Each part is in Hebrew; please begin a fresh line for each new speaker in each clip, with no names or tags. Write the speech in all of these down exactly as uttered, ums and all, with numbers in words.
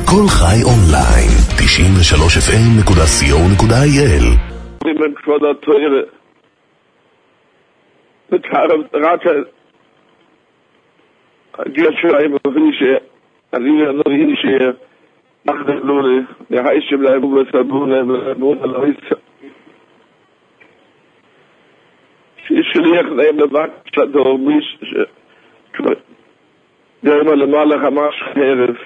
כל חי אונליין, תשעים ושלוש אף אם נקודה סי או נקודה איי אל.
Mit Quader Teure. Mit Karab Rata. Geschrei Morische. Alina Norische. Nach der Lule. Der heißt im Leib über Sabune, Mona Lois. Sie schlicht neben der Wachstadt der Misch. Der immer le Malach Amash Heref.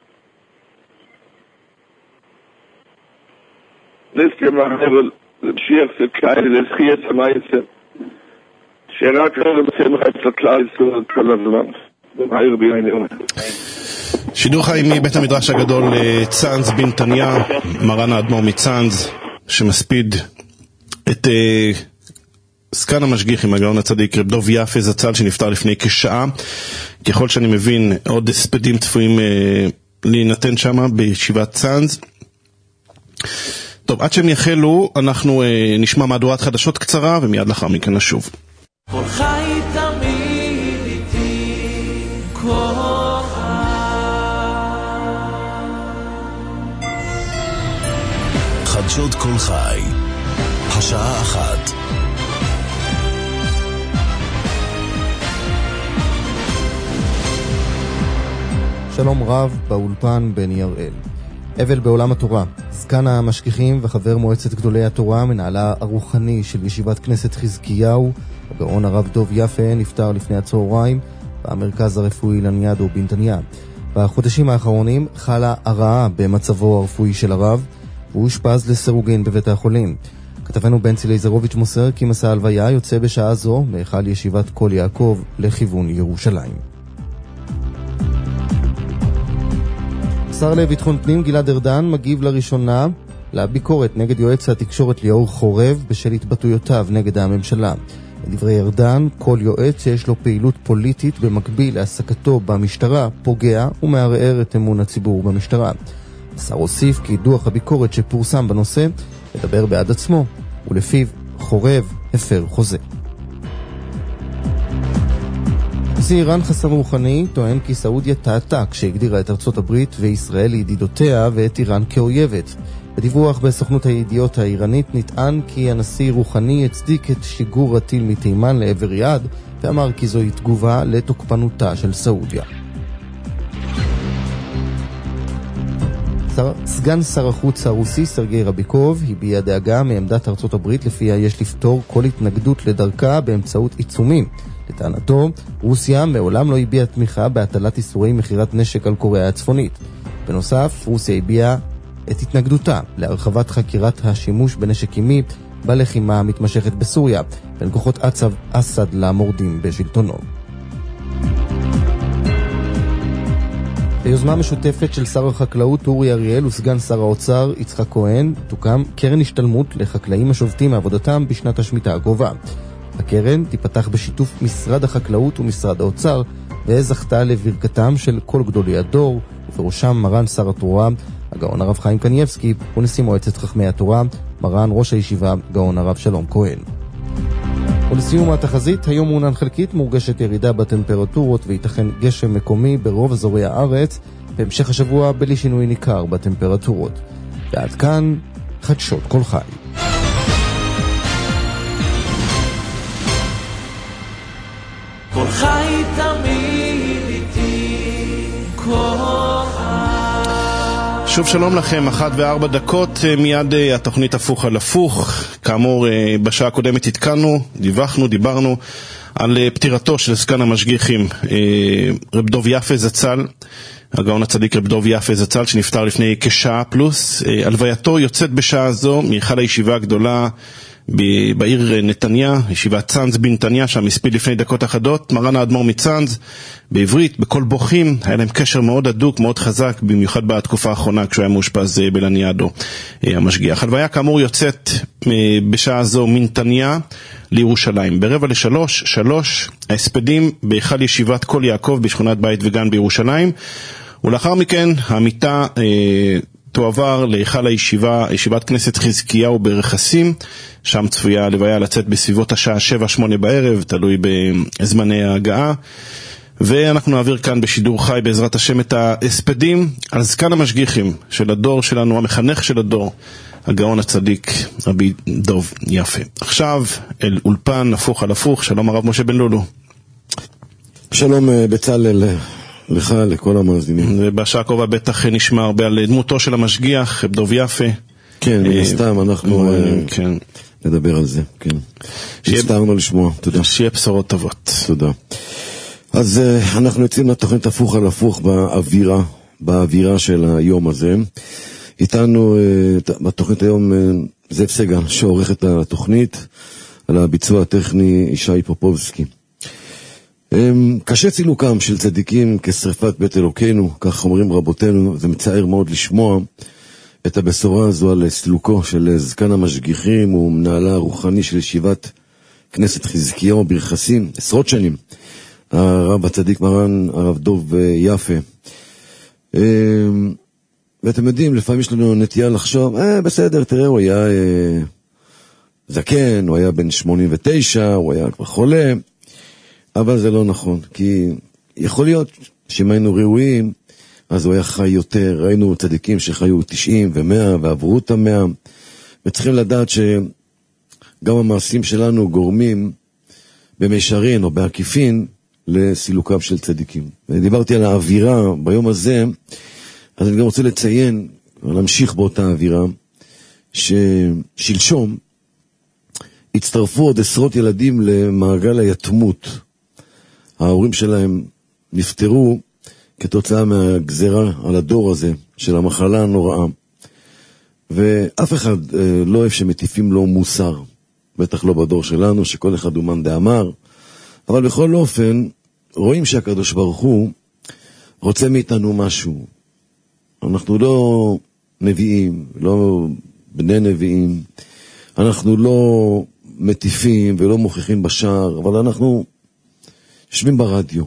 Das gemacht haben. Schier für keine des Chies am Einzel. שרק רב בסמך את כלל ישראל כל הזמן. במהיר בעינינו.
שידור חי מבית המדרש הגדול צאנז בנתניה, מרן האדמו"ר מצאנז, שמספיד את uh, סגן המשגיחים, הגאון הצדיק רב דוב יפה זצ"ל, שנפטר לפני כשעה. ככל שאני מבין, עוד הספדים צפויים uh, להינתן שם בישיבת צאנז. טוב, עד שהם יחלו, אנחנו אה, נשמע מהדורת חדשות קצרה, ומיד לאחר מכן נשוב.
כל חי תמיד איתי, כל חי.
חדשות כל חי, השעה אחת.
שלום רב, באולפן בני הראל. אבל בעולם התורה, סגן המשגיחים וחבר מועצת גדולי התורה, מנהלה הרוחני של ישיבת כנסת חזקיהו, הגאון הרב דוב יפה, נפטר לפני הצהריים במרכז הרפואי לניאדו בנתניה. בחודשים האחרונים חלה הרעה במצבו הרפואי של הרב, והוא אושפז לסירוגין בבית החולים. כתבנו בנצי לייזרוביץ' מוסר כי מסע הלוויה יוצא בשעה זו מהיכל ישיבת כל יעקב לכיוון ירושלים. השר לביטחון פנים גלעד ארדן מגיב לראשונה לביקורת נגד יועץ התקשורת ליאור חורב בשל התבטאויותיו נגד הממשלה. לדברי ארדן, כל יועץ שיש לו פעילות פוליטית במקביל להעסקתו במשטרה פוגע ומערער את אמון הציבור במשטרה. השר הוסיף כי דוח הביקורת שפורסם בנושא מדבר בעד עצמו, ולפיו חורב הפר חוזה. נשיא איראן חסן רוחני טוען כי סעודיה טעתה כשהגדירה את ארצות הברית וישראל לידידותיה ואת איראן כאויבת. בדיווח בסוכנות הידיעות האיראנית נטען כי הנשיא רוחני הצדיק את שיגור הטיל מתימן לעבר יעד, ואמר כי זוהי תגובה לתוקפנותה של סעודיה. סגן שר החוץ הרוסי סרגי רביקוב הביע דאגה מעמדת ארצות הברית לפיה יש לפתור כל התנגדות לדרכה באמצעות עיצומים. לטענתו, רוסיה מעולם לא הביעה תמיכה בהטלת איסורי מחירת נשק על קוריאה הצפונית. בנוסף, רוסיה הביעה את התנגדותה להרחבת חקירת השימוש בנשק קימי בלחימה המתמשכת בסוריה, בין כוחות אסד למורדים בשלטונו. ביוזמה משותפת של שר החקלאות אורי אריאל וסגן שר האוצר יצחק כהן, תוקם קרן השתלמות לחקלאים השובתים מעבודתם בשנת השמיטה הקרובה. הקרן תיפתח בשיתוף משרד החקלאות ומשרד האוצר, וזכתה לברכתם של כל גדולי הדור, ובראשם מרן שר התורה, הגאון הרב חיים קניבסקי, ונשיא מועצת חכמי התורה, מרן ראש הישיבה, גאון הרב שלום כהן. ולסיום התחזית, היום מעונן חלקית, מורגשת ירידה בטמפרטורות וייתכן גשם מקומי ברוב אזורי הארץ, בהמשך השבוע בלי שינוי ניכר בטמפרטורות. ועד כאן, חדשות כל חי.
כל חי תמיד איתי, כל חי.
שוב שלום לכם, אחת וארבע דקות, מיד התוכנית הפוך על הפוך. כאמור, בשעה הקודמת התקנו, דיווחנו, דיברנו על פטירתו של סגן המשגיחים רב דוב יפה זצ"ל, הגאון הצדיק רב דוב יפה זצ"ל, שנפטר לפני כשעה פלוס. הלווייתו יוצאת בשעה זו מהיכל הישיבה הגדולה בעיר נתניה, ישיבת צאנז בנתניה, שם הספיד לפני דקות אחדות מרן האדמו"ר מצאנז, בעברית, בכל בוכים. היה להם קשר מאוד הדוק, מאוד חזק, במיוחד בתקופה האחרונה כשהוא היה מאושפז בלניאדו המשגיח. הלוויה כאמור יוצאת בשעה זו מנתניה לירושלים. ברבע לשלוש, שלוש, ההספדים בהיכל ישיבת כל יעקב בשכונת בית וגן בירושלים, ולאחר מכן המיטה אה, תועבר להיכל הישיבה, ישיבת כנסת חזקיהו ברכסים, שם צפויה הלוויה לצאת בסביבות השעה שבע שמונה בערב, תלוי בזמני ההגעה. ואנחנו נעביר כאן בשידור חי בעזרת השם את ההספדים על זקן המשגיחים של הדור שלנו, המחנך של הדור, הגאון הצדיק רבי דוב יפה. עכשיו אל אולפן הפוך על הפוך, שלום הרב משה בן לולו.
שלום בצלאל, לך, לכל המאזינים.
ובשעה הקרובה בטח נשמע הרבה על דמותו של המשגיח, רבי דוב יפה.
כן, סתם, אנחנו
כן.
נדבר על זה, כן. הסתרנו לשמוע, תודה.
שיהיה בשורות טובות.
תודה. אז אנחנו יוצאים לתוכנית הפוך על הפוך באווירה, באווירה של היום הזה. איתנו בתוכנית היום זאב סגל, שעורך את התוכנית, על הביצוע הטכני ישי פופובסקי. קשה צילוקם של צדיקים כשריפת בית אלוקינו, כך אומרים רבותינו, זה מצער מאוד לשמוע את הבשורה הזו על סילוקו של זקן המשגיחים ומנהלה הרוחני של ישיבת כנסת חזקיהו ברכסים, עשרות שנים, הרב הצדיק מרן הרב דוב יפה. ואתם יודעים, לפעמים יש לנו נטייה לחשוב, אה, בסדר, תראה, הוא היה אה, זקן, הוא היה בן שמונים ותשע, הוא היה כבר חולה, אבל זה לא נכון, כי יכול להיות שאם היינו ראויים, אז הוא היה חי יותר. ראינו צדיקים שחיו תשעים ומאה ועברו את המאה, וצריכים לדעת שגם המעשים שלנו גורמים במישרין או בעקיפין לסילוקם של צדיקים. דיברתי על האווירה ביום הזה, אז אני גם רוצה לציין, ולהמשיך באותה האווירה, ששלשום הצטרפו עוד עשרות ילדים למעגל היתמות. ההורים שלהם נפטרו כתוצאה מהגזרה על הדור הזה של המחלה הנוראה. ואף אחד לא אוהב שמטיפים לו מוסר, בטח לא בדור שלנו, שכל אחד הוא מאן דאמר, אבל בכל אופן רואים שהקדוש ברוך הוא רוצה מאיתנו משהו. אנחנו לא נביאים, לא בני נביאים, אנחנו לא מטיפים ולא מוכיחים בשער, אבל אנחנו יושבים ברדיו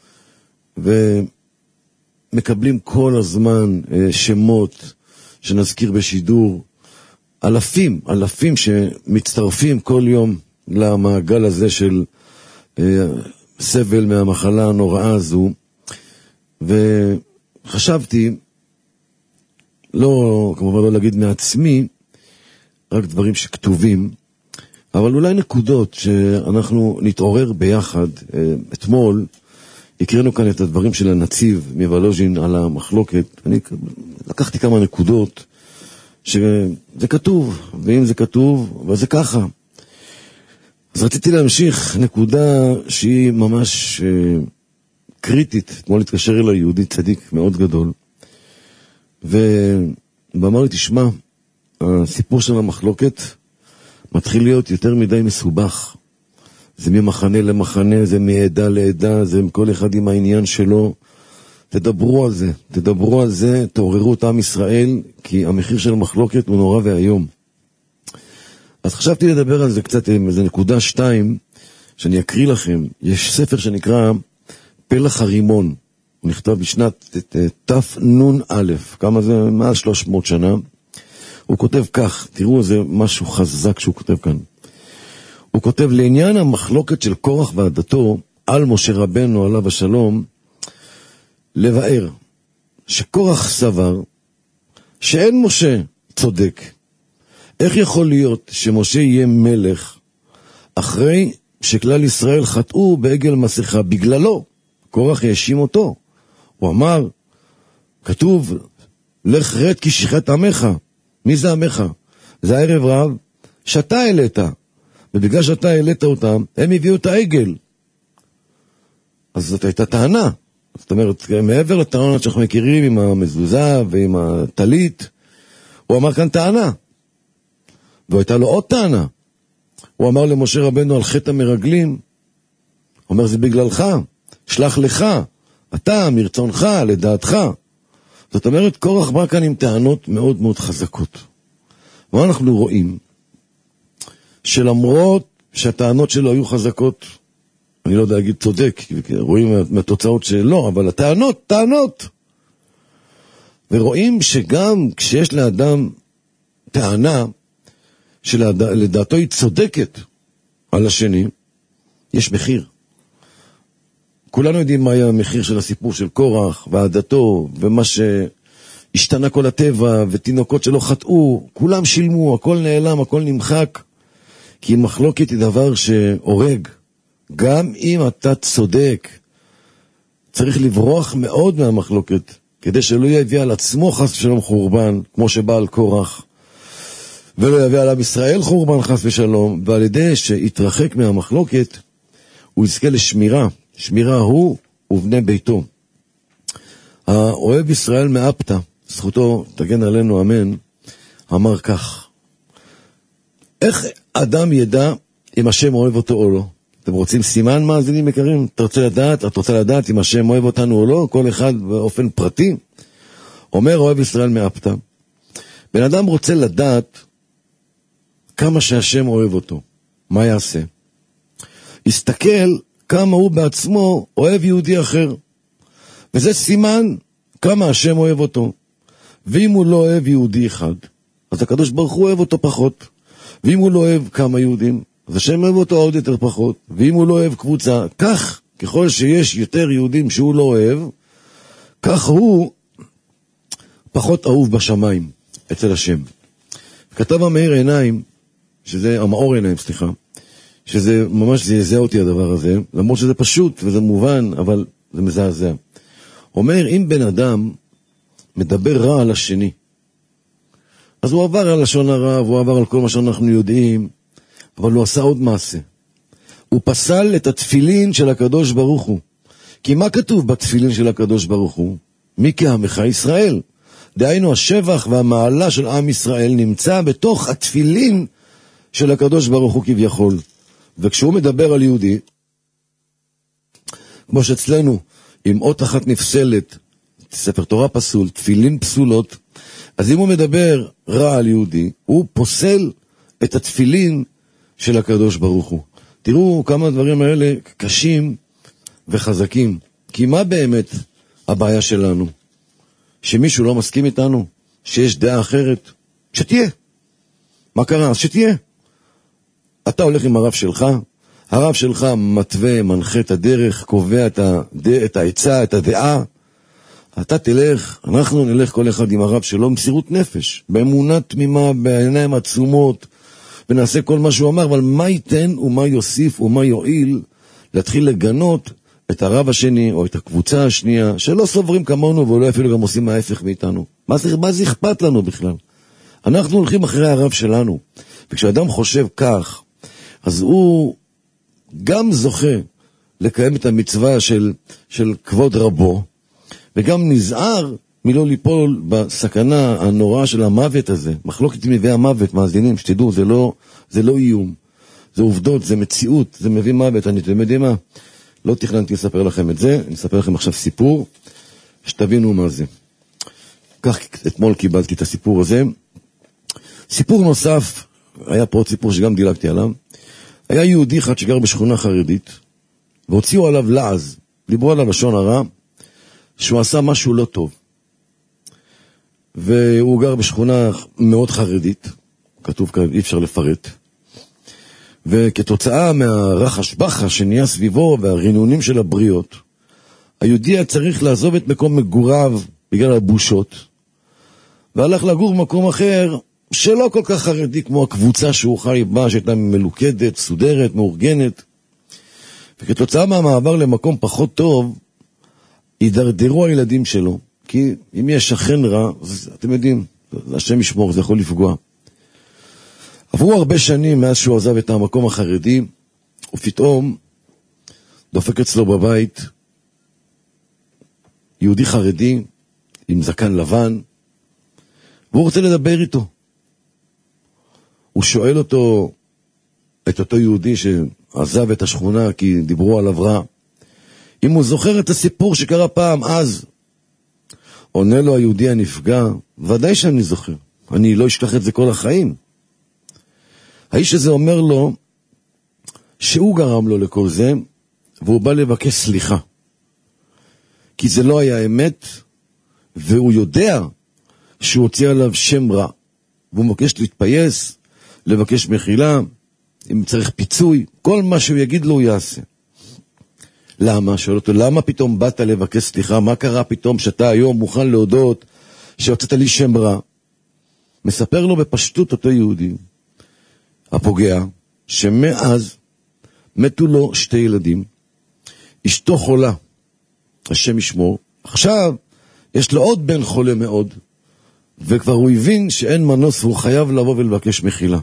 ומקבלים כל הזמן שמות שנזכיר בשידור, אלפים, אלפים שמצטרפים כל יום למעגל הזה של סבל מהמחלה הנוראה הזו. וחשבתי, לא, כמובן לא להגיד מעצמי, רק דברים שכתובים, אבל אולי נקודות שאנחנו נתעורר ביחד. אתמול הקראנו כאן את הדברים של הנציב מוולוז'ין על המחלוקת. אני לקחתי כמה נקודות שזה כתוב, ואם זה כתוב, וזה ככה. אז רציתי להמשיך נקודה שהיא ממש אה, קריטית. אתמול התקשר אליי יהודי צדיק מאוד גדול, ואמר לי, תשמע, הסיפור של המחלוקת מתחיל להיות יותר מדי מסובך. זה ממחנה למחנה, זה מעדה לעדה, זה כל אחד עם העניין שלו. תדברו על זה, תדברו על זה, תעוררו את עם ישראל, כי המחיר של המחלוקת הוא נורא והיום. אז חשבתי לדבר על זה קצת, עם איזה נקודה שתיים, שאני אקריא לכם. יש ספר שנקרא פלח הרימון, הוא נכתב בשנת תנ"א, כמה זה? מעל שלוש מאות שנה. הוא כותב כך, תראו איזה משהו חזק שהוא כותב כאן. הוא כותב, לעניין המחלוקת של קורח ועדתו על משה רבנו עליו השלום, לבאר שקורח סבר שאין משה צודק. איך יכול להיות שמשה יהיה מלך אחרי שכלל ישראל חטאו בעגל מסכה בגללו? קורח האשים אותו. הוא אמר, כתוב, לך רד כי שיחת עמך. מי זה עמך? זה הערב רב שאתה העלית, ובגלל שאתה העלית אותם, הם הביאו את העגל. אז זאת הייתה טענה. זאת אומרת, מעבר לטענות שאנחנו מכירים עם המזוזה ועם הטלית, הוא אמר כאן טענה. והייתה לו עוד טענה. הוא אמר למשה רבנו על חטא המרגלים, הוא אומר, זה בגללך, שלח לך, אתה, מרצונך, לדעתך. זאת אומרת, קורח בא כאן עם טענות מאוד מאוד חזקות. מה אנחנו רואים? שלמרות שהטענות שלו היו חזקות, אני לא יודע להגיד צודק, רואים מהתוצאות שלא, אבל הטענות, טענות. ורואים שגם כשיש לאדם טענה, שלדעתו היא צודקת על השני, יש מחיר. כולנו יודעים מה היה המחיר של הסיפור של קורח ועדתו, ומה שהשתנה כל הטבע, ותינוקות שלא חטאו, כולם שילמו, הכל נעלם, הכל נמחק, כי מחלוקת היא דבר שהורג. גם אם אתה צודק, צריך לברוח מאוד מהמחלוקת, כדי שלא יביא על עצמו חס ושלום חורבן, כמו שבא על קורח, ולא יביא על עם ישראל חורבן חס ושלום, ועל ידי שיתרחק מהמחלוקת, הוא יזכה לשמירה, שמירה הוא ובני ביתו. האוהב ישראל מאפתא, זכותו תגן עלינו אמן, אמר כך, איך אדם ידע אם השם אוהב אותו או לא? אתם רוצים סימן מאזינים יקרים? אתה רוצה לדעת, את רוצה לדעת אם השם אוהב אותנו או לא? כל אחד באופן פרטי. אומר אוהב ישראל מאפתא, בן אדם רוצה לדעת כמה שהשם אוהב אותו, מה יעשה? יסתכל כמה הוא בעצמו אוהב יהודי אחר, וזה סימן כמה השם אוהב אותו. ואם הוא לא אוהב יהודי אחד, אז הקדוש ברוך הוא אוהב אותו פחות. ואם הוא לא אוהב כמה יהודים, אז השם אוהב אותו עוד יותר פחות. ואם הוא לא אוהב קבוצה, כך ככל שיש יותר יהודים שהוא לא אוהב, כך הוא פחות אהוב בשמיים אצל השם. כתב המאיר עיניים, שזה המאור עיניים, סליחה, שזה ממש זעזע אותי הדבר הזה, למרות שזה פשוט וזה מובן, אבל זה מזעזע. אומר, אם בן אדם מדבר רע על השני, אז הוא עבר על לשון הרע, והוא עבר על כל מה שאנחנו יודעים, אבל הוא עשה עוד מעשה. הוא פסל את התפילין של הקדוש ברוך הוא. כי מה כתוב בתפילין של הקדוש ברוך הוא? מי כעמך ישראל? דהיינו, השבח והמעלה של עם ישראל נמצא בתוך התפילין של הקדוש ברוך הוא כביכול. וכשהוא מדבר על יהודי, כמו שאצלנו, עם אות אחת נפסלת, ספר תורה פסול, תפילין פסולות, אז אם הוא מדבר רע על יהודי, הוא פוסל את התפילין של הקדוש ברוך הוא. תראו כמה הדברים האלה קשים וחזקים. כי מה באמת הבעיה שלנו? שמישהו לא מסכים איתנו? שיש דעה אחרת? שתהיה. מה קרה? אז שתהיה. אתה הולך עם הרב שלך, הרב שלך מתווה, מנחה את הדרך, קובע את, הד... את העצה, את הדעה. אתה תלך, אנחנו נלך כל אחד עם הרב שלו, מסירות נפש, באמונה תמימה, בעיניים עצומות, ונעשה כל מה שהוא אמר, אבל מה ייתן ומה יוסיף ומה יועיל להתחיל לגנות את הרב השני או את הקבוצה השנייה, שלא סוברים כמונו ואולי אפילו גם עושים ההפך מאיתנו. מה זה, מה זה אכפת לנו בכלל? אנחנו הולכים אחרי הרב שלנו, וכשאדם חושב כך, אז הוא גם זוכה לקיים את המצווה של, של כבוד רבו, וגם נזהר מלא ליפול בסכנה הנוראה של המוות הזה. מחלוקת מביא המוות, מאזינים, שתדעו, זה לא, זה לא איום, זה עובדות, זה מציאות, זה מביא מוות. אני אתם יודעים מה? לא תכננתי לספר לכם את זה, אני אספר לכם עכשיו סיפור, שתבינו מה זה. כך אתמול קיבלתי את הסיפור הזה. סיפור נוסף, היה פה עוד סיפור שגם דילגתי עליו. היה יהודי אחד שגר בשכונה חרדית, והוציאו עליו לעז, דיברו עליו לשון הרע, שהוא עשה משהו לא טוב. והוא גר בשכונה מאוד חרדית, כתוב כאן, אי אפשר לפרט. וכתוצאה מהרחש בחש שנהיה סביבו והרינונים של הבריות, היהודי היה צריך לעזוב את מקום מגוריו בגלל הבושות, והלך לגור במקום אחר שלא כל כך חרדי כמו הקבוצה שהוא חי בה, שהייתה מלוכדת, סודרת, מאורגנת. וכתוצאה מהמעבר למקום פחות טוב, ידרדרו הילדים שלו, כי אם יש שכן רע, אז אתם יודעים, השם ישמור, זה יכול לפגוע. עברו הרבה שנים מאז שהוא עזב את המקום החרדי, ופתאום דופק אצלו בבית יהודי חרדי עם זקן לבן, והוא רוצה לדבר איתו. הוא שואל אותו, את אותו יהודי שעזב את השכונה כי דיברו עליו רע, אם הוא זוכר את הסיפור שקרה פעם אז. עונה לו היהודי הנפגע, ודאי שאני זוכר, אני לא אשכח את זה כל החיים. האיש הזה אומר לו שהוא גרם לו לכל זה, והוא בא לבקש סליחה, כי זה לא היה אמת, והוא יודע שהוא הוציא עליו שם רע, והוא מבקש להתפייס, לבקש מחילה, אם צריך פיצוי, כל מה שהוא יגיד לו הוא יעשה. למה? שואל אותו, למה פתאום באת לבקש סליחה? מה קרה פתאום שאתה היום מוכן להודות שהוצאת לי שם רע? מספר לו בפשטות אותו יהודי, הפוגע, שמאז מתו לו שתי ילדים, אשתו חולה, השם ישמור, עכשיו יש לו עוד בן חולה מאוד, וכבר הוא הבין שאין מנוס והוא חייב לבוא ולבקש מחילה.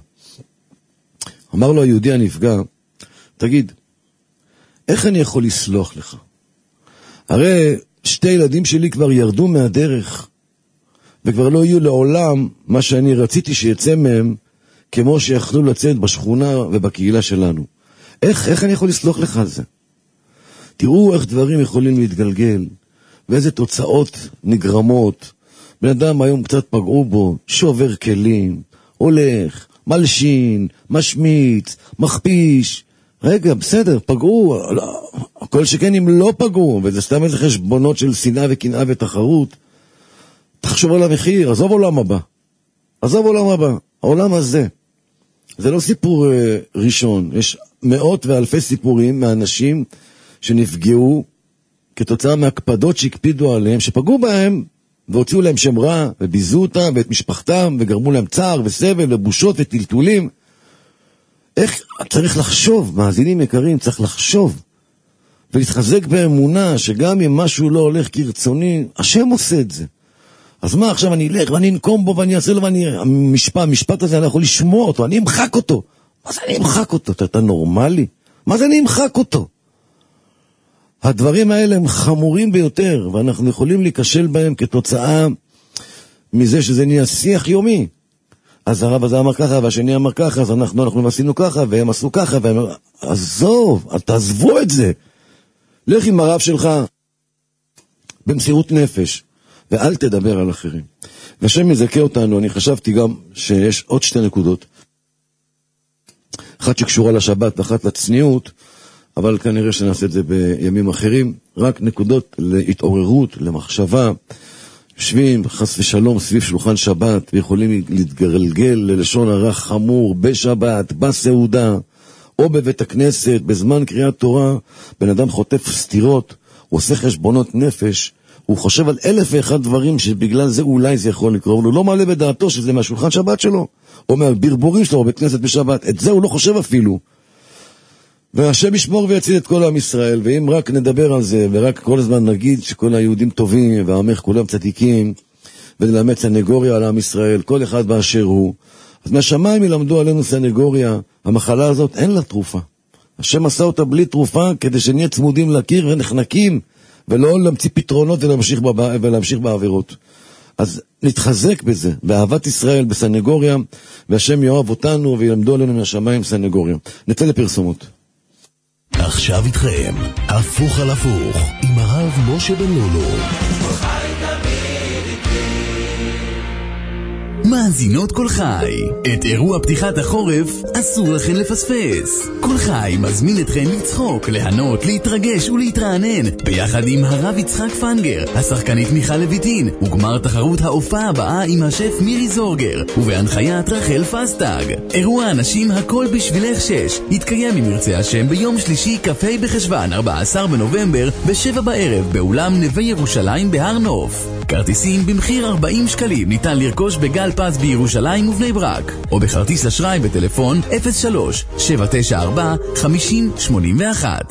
אמר לו היהודי הנפגע, תגיד, איך אני יכול לסלוח לך? הרי שתי ילדים שלי כבר ירדו מהדרך, וכבר לא יהיו לעולם מה שאני רציתי שיצא מהם, כמו שיכלו לצאת בשכונה ובקהילה שלנו. איך, איך אני יכול לסלוח לך על זה? תראו איך דברים יכולים להתגלגל, ואיזה תוצאות נגרמות. בן אדם היום קצת פגעו בו, שובר כלים, הולך, מלשין, משמיץ, מכפיש. רגע, בסדר, פגעו, כל שכן אם לא פגעו, וזה סתם איזה חשבונות של שנאה וקנאה ותחרות. תחשוב על המחיר, עזוב עולם הבא. עזוב עולם הבא, העולם הזה. זה לא סיפור uh, ראשון, יש מאות ואלפי סיפורים מאנשים שנפגעו כתוצאה מהקפדות שהקפידו עליהם, שפגעו בהם והוציאו להם שם רע, וביזו אותם ואת משפחתם, וגרמו להם צער וסבל ובושות וטלטולים. איך צריך לחשוב, מאזינים יקרים, צריך לחשוב ולהתחזק באמונה שגם אם משהו לא הולך כרצוני, השם עושה את זה. אז מה עכשיו אני אלך ואני אנקום בו ואני אעשה לו ואני... המשפט, המשפט הזה אני יכול לשמוע אותו, אני אמחק אותו. מה זה אני אמחק אותו? אתה, אתה נורמלי? מה זה אני אמחק אותו? הדברים האלה הם חמורים ביותר, ואנחנו יכולים להיכשל בהם כתוצאה מזה שזה נהיה שיח יומי. אז הרב הזה אמר ככה, והשני אמר ככה, אז אנחנו, אנחנו עשינו ככה, והם עשו ככה, והם... עזוב, תעזבו את זה. לך עם הרב שלך במסירות נפש, ואל תדבר על אחרים. והשם מזכה אותנו, אני חשבתי גם שיש עוד שתי נקודות. אחת שקשורה לשבת, ואחת לצניעות, אבל כנראה שנעשה את זה בימים אחרים. רק נקודות להתעוררות, למחשבה. יושבים חס ושלום סביב שולחן שבת, ויכולים להתגלגל ללשון הרע חמור בשבת, בסעודה, או בבית הכנסת, בזמן קריאת תורה. בן אדם חוטף סתירות, הוא עושה חשבונות נפש, הוא חושב על אלף ואחד דברים שבגלל זה אולי זה יכול לקרוא, הוא לא מעלה בדעתו שזה מהשולחן שבת שלו, או מהברבורים שלו בבית כנסת בשבת. את זה הוא לא חושב אפילו. והשם ישמור ויציל את כל עם ישראל, ואם רק נדבר על זה, ורק כל הזמן נגיד שכל היהודים טובים, והעמך כולם צדיקים, ונלמד סנגוריה על עם ישראל, כל אחד באשר הוא, אז מהשמיים ילמדו עלינו סנגוריה. המחלה הזאת אין לה תרופה. השם עשה אותה בלי תרופה, כדי שנהיה צמודים לקיר ונחנקים, ולא להמציא פתרונות ולהמשיך, בבא, ולהמשיך בעבירות. אז נתחזק בזה, באהבת ישראל, בסנגוריה, והשם יאהב אותנו וילמדו עלינו מהשמיים סנגוריה. נצא לפרסומות.
עכשיו איתכם, הפוך על הפוך, עם הרב משה בן לולו. מאזינות כל חי, את אירוע פתיחת החורף אסור לכן לפספס. כל חי מזמין אתכן לצחוק, להנות, להתרגש ולהתרענן ביחד עם הרב יצחק פנגר, השחקנית מיכל לויטין, וגמר תחרות ההופעה הבאה עם השף מירי זורגר, ובהנחיית רחל פסטג. אירוע אנשים הכל בשבילך שש יתקיים עם ירצה השם ביום שלישי כ"ה בחשוון ארבעה עשר בנובמבר בשבע בערב באולם נווה ירושלים בהר נוף. כרטיסים במחיר ארבעים שקלים ניתן לרכוש בגל פס בירושלים ובני ברק, או בכרטיס אשראי בטלפון אפס שלוש שבע תשע ארבע חמש אפס שמונה אחת.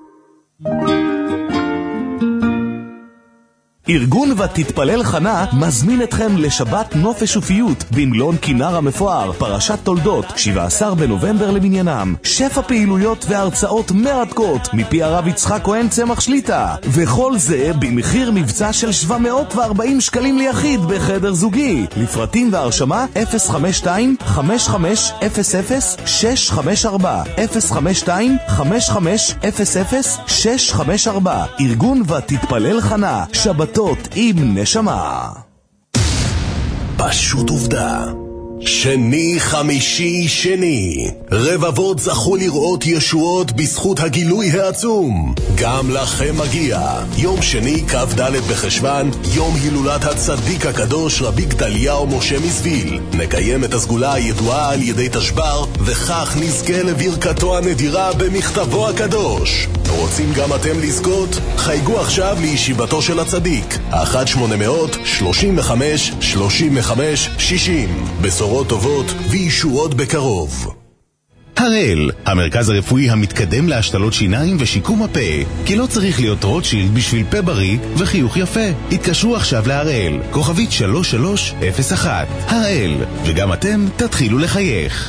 ארגון ותתפלל חנה מזמין אתכם לשבת נופש ופיות במלון כינר המפואר, פרשת תולדות, שבעה עשר בנובמבר למניינם. שפע פעילויות והרצאות מרתקות מפי הרב יצחק כהן צמח שליטה, וכל זה במחיר מבצע של שבע מאות וארבעים שקלים ליחיד בחדר זוגי. לפרטים והרשמה אפס חמש שתיים חמש חמש אפס אפס שש חמש ארבע אפס חמש שתיים חמש חמש אפס אפס שש חמש ארבע. ארגון ותתפלל חנה, שבת עם נשמה.
פשוט עובדה. שני חמישי שני, רבבות זכו לראות ישועות בזכות הגילוי העצום. גם לכם מגיע יום שני כ"ד בחשוון, יום הילולת הצדיק הקדוש רבי גדליהו משה מסביל. נקיים את הסגולה הידועה על ידי תשבר, וכך נזכה לברכתו הנדירה במכתבו הקדוש.
רוצים גם אתם לזכות? חייגו עכשיו לישיבתו של הצדיק, אחת שמונה מאות שלושים וחמש שלושים וחמש שישים. בשורות טובות וישועות בקרוב.
הראל, המרכז הרפואי המתקדם להשתלות שיניים ושיקום הפה, כי לא צריך להיות רוטשילד בשביל פה בריא וחיוך יפה. התקשרו עכשיו להראל, כוכבית שלוש שלוש אפס אחת. הראל, וגם אתם תתחילו לחייך.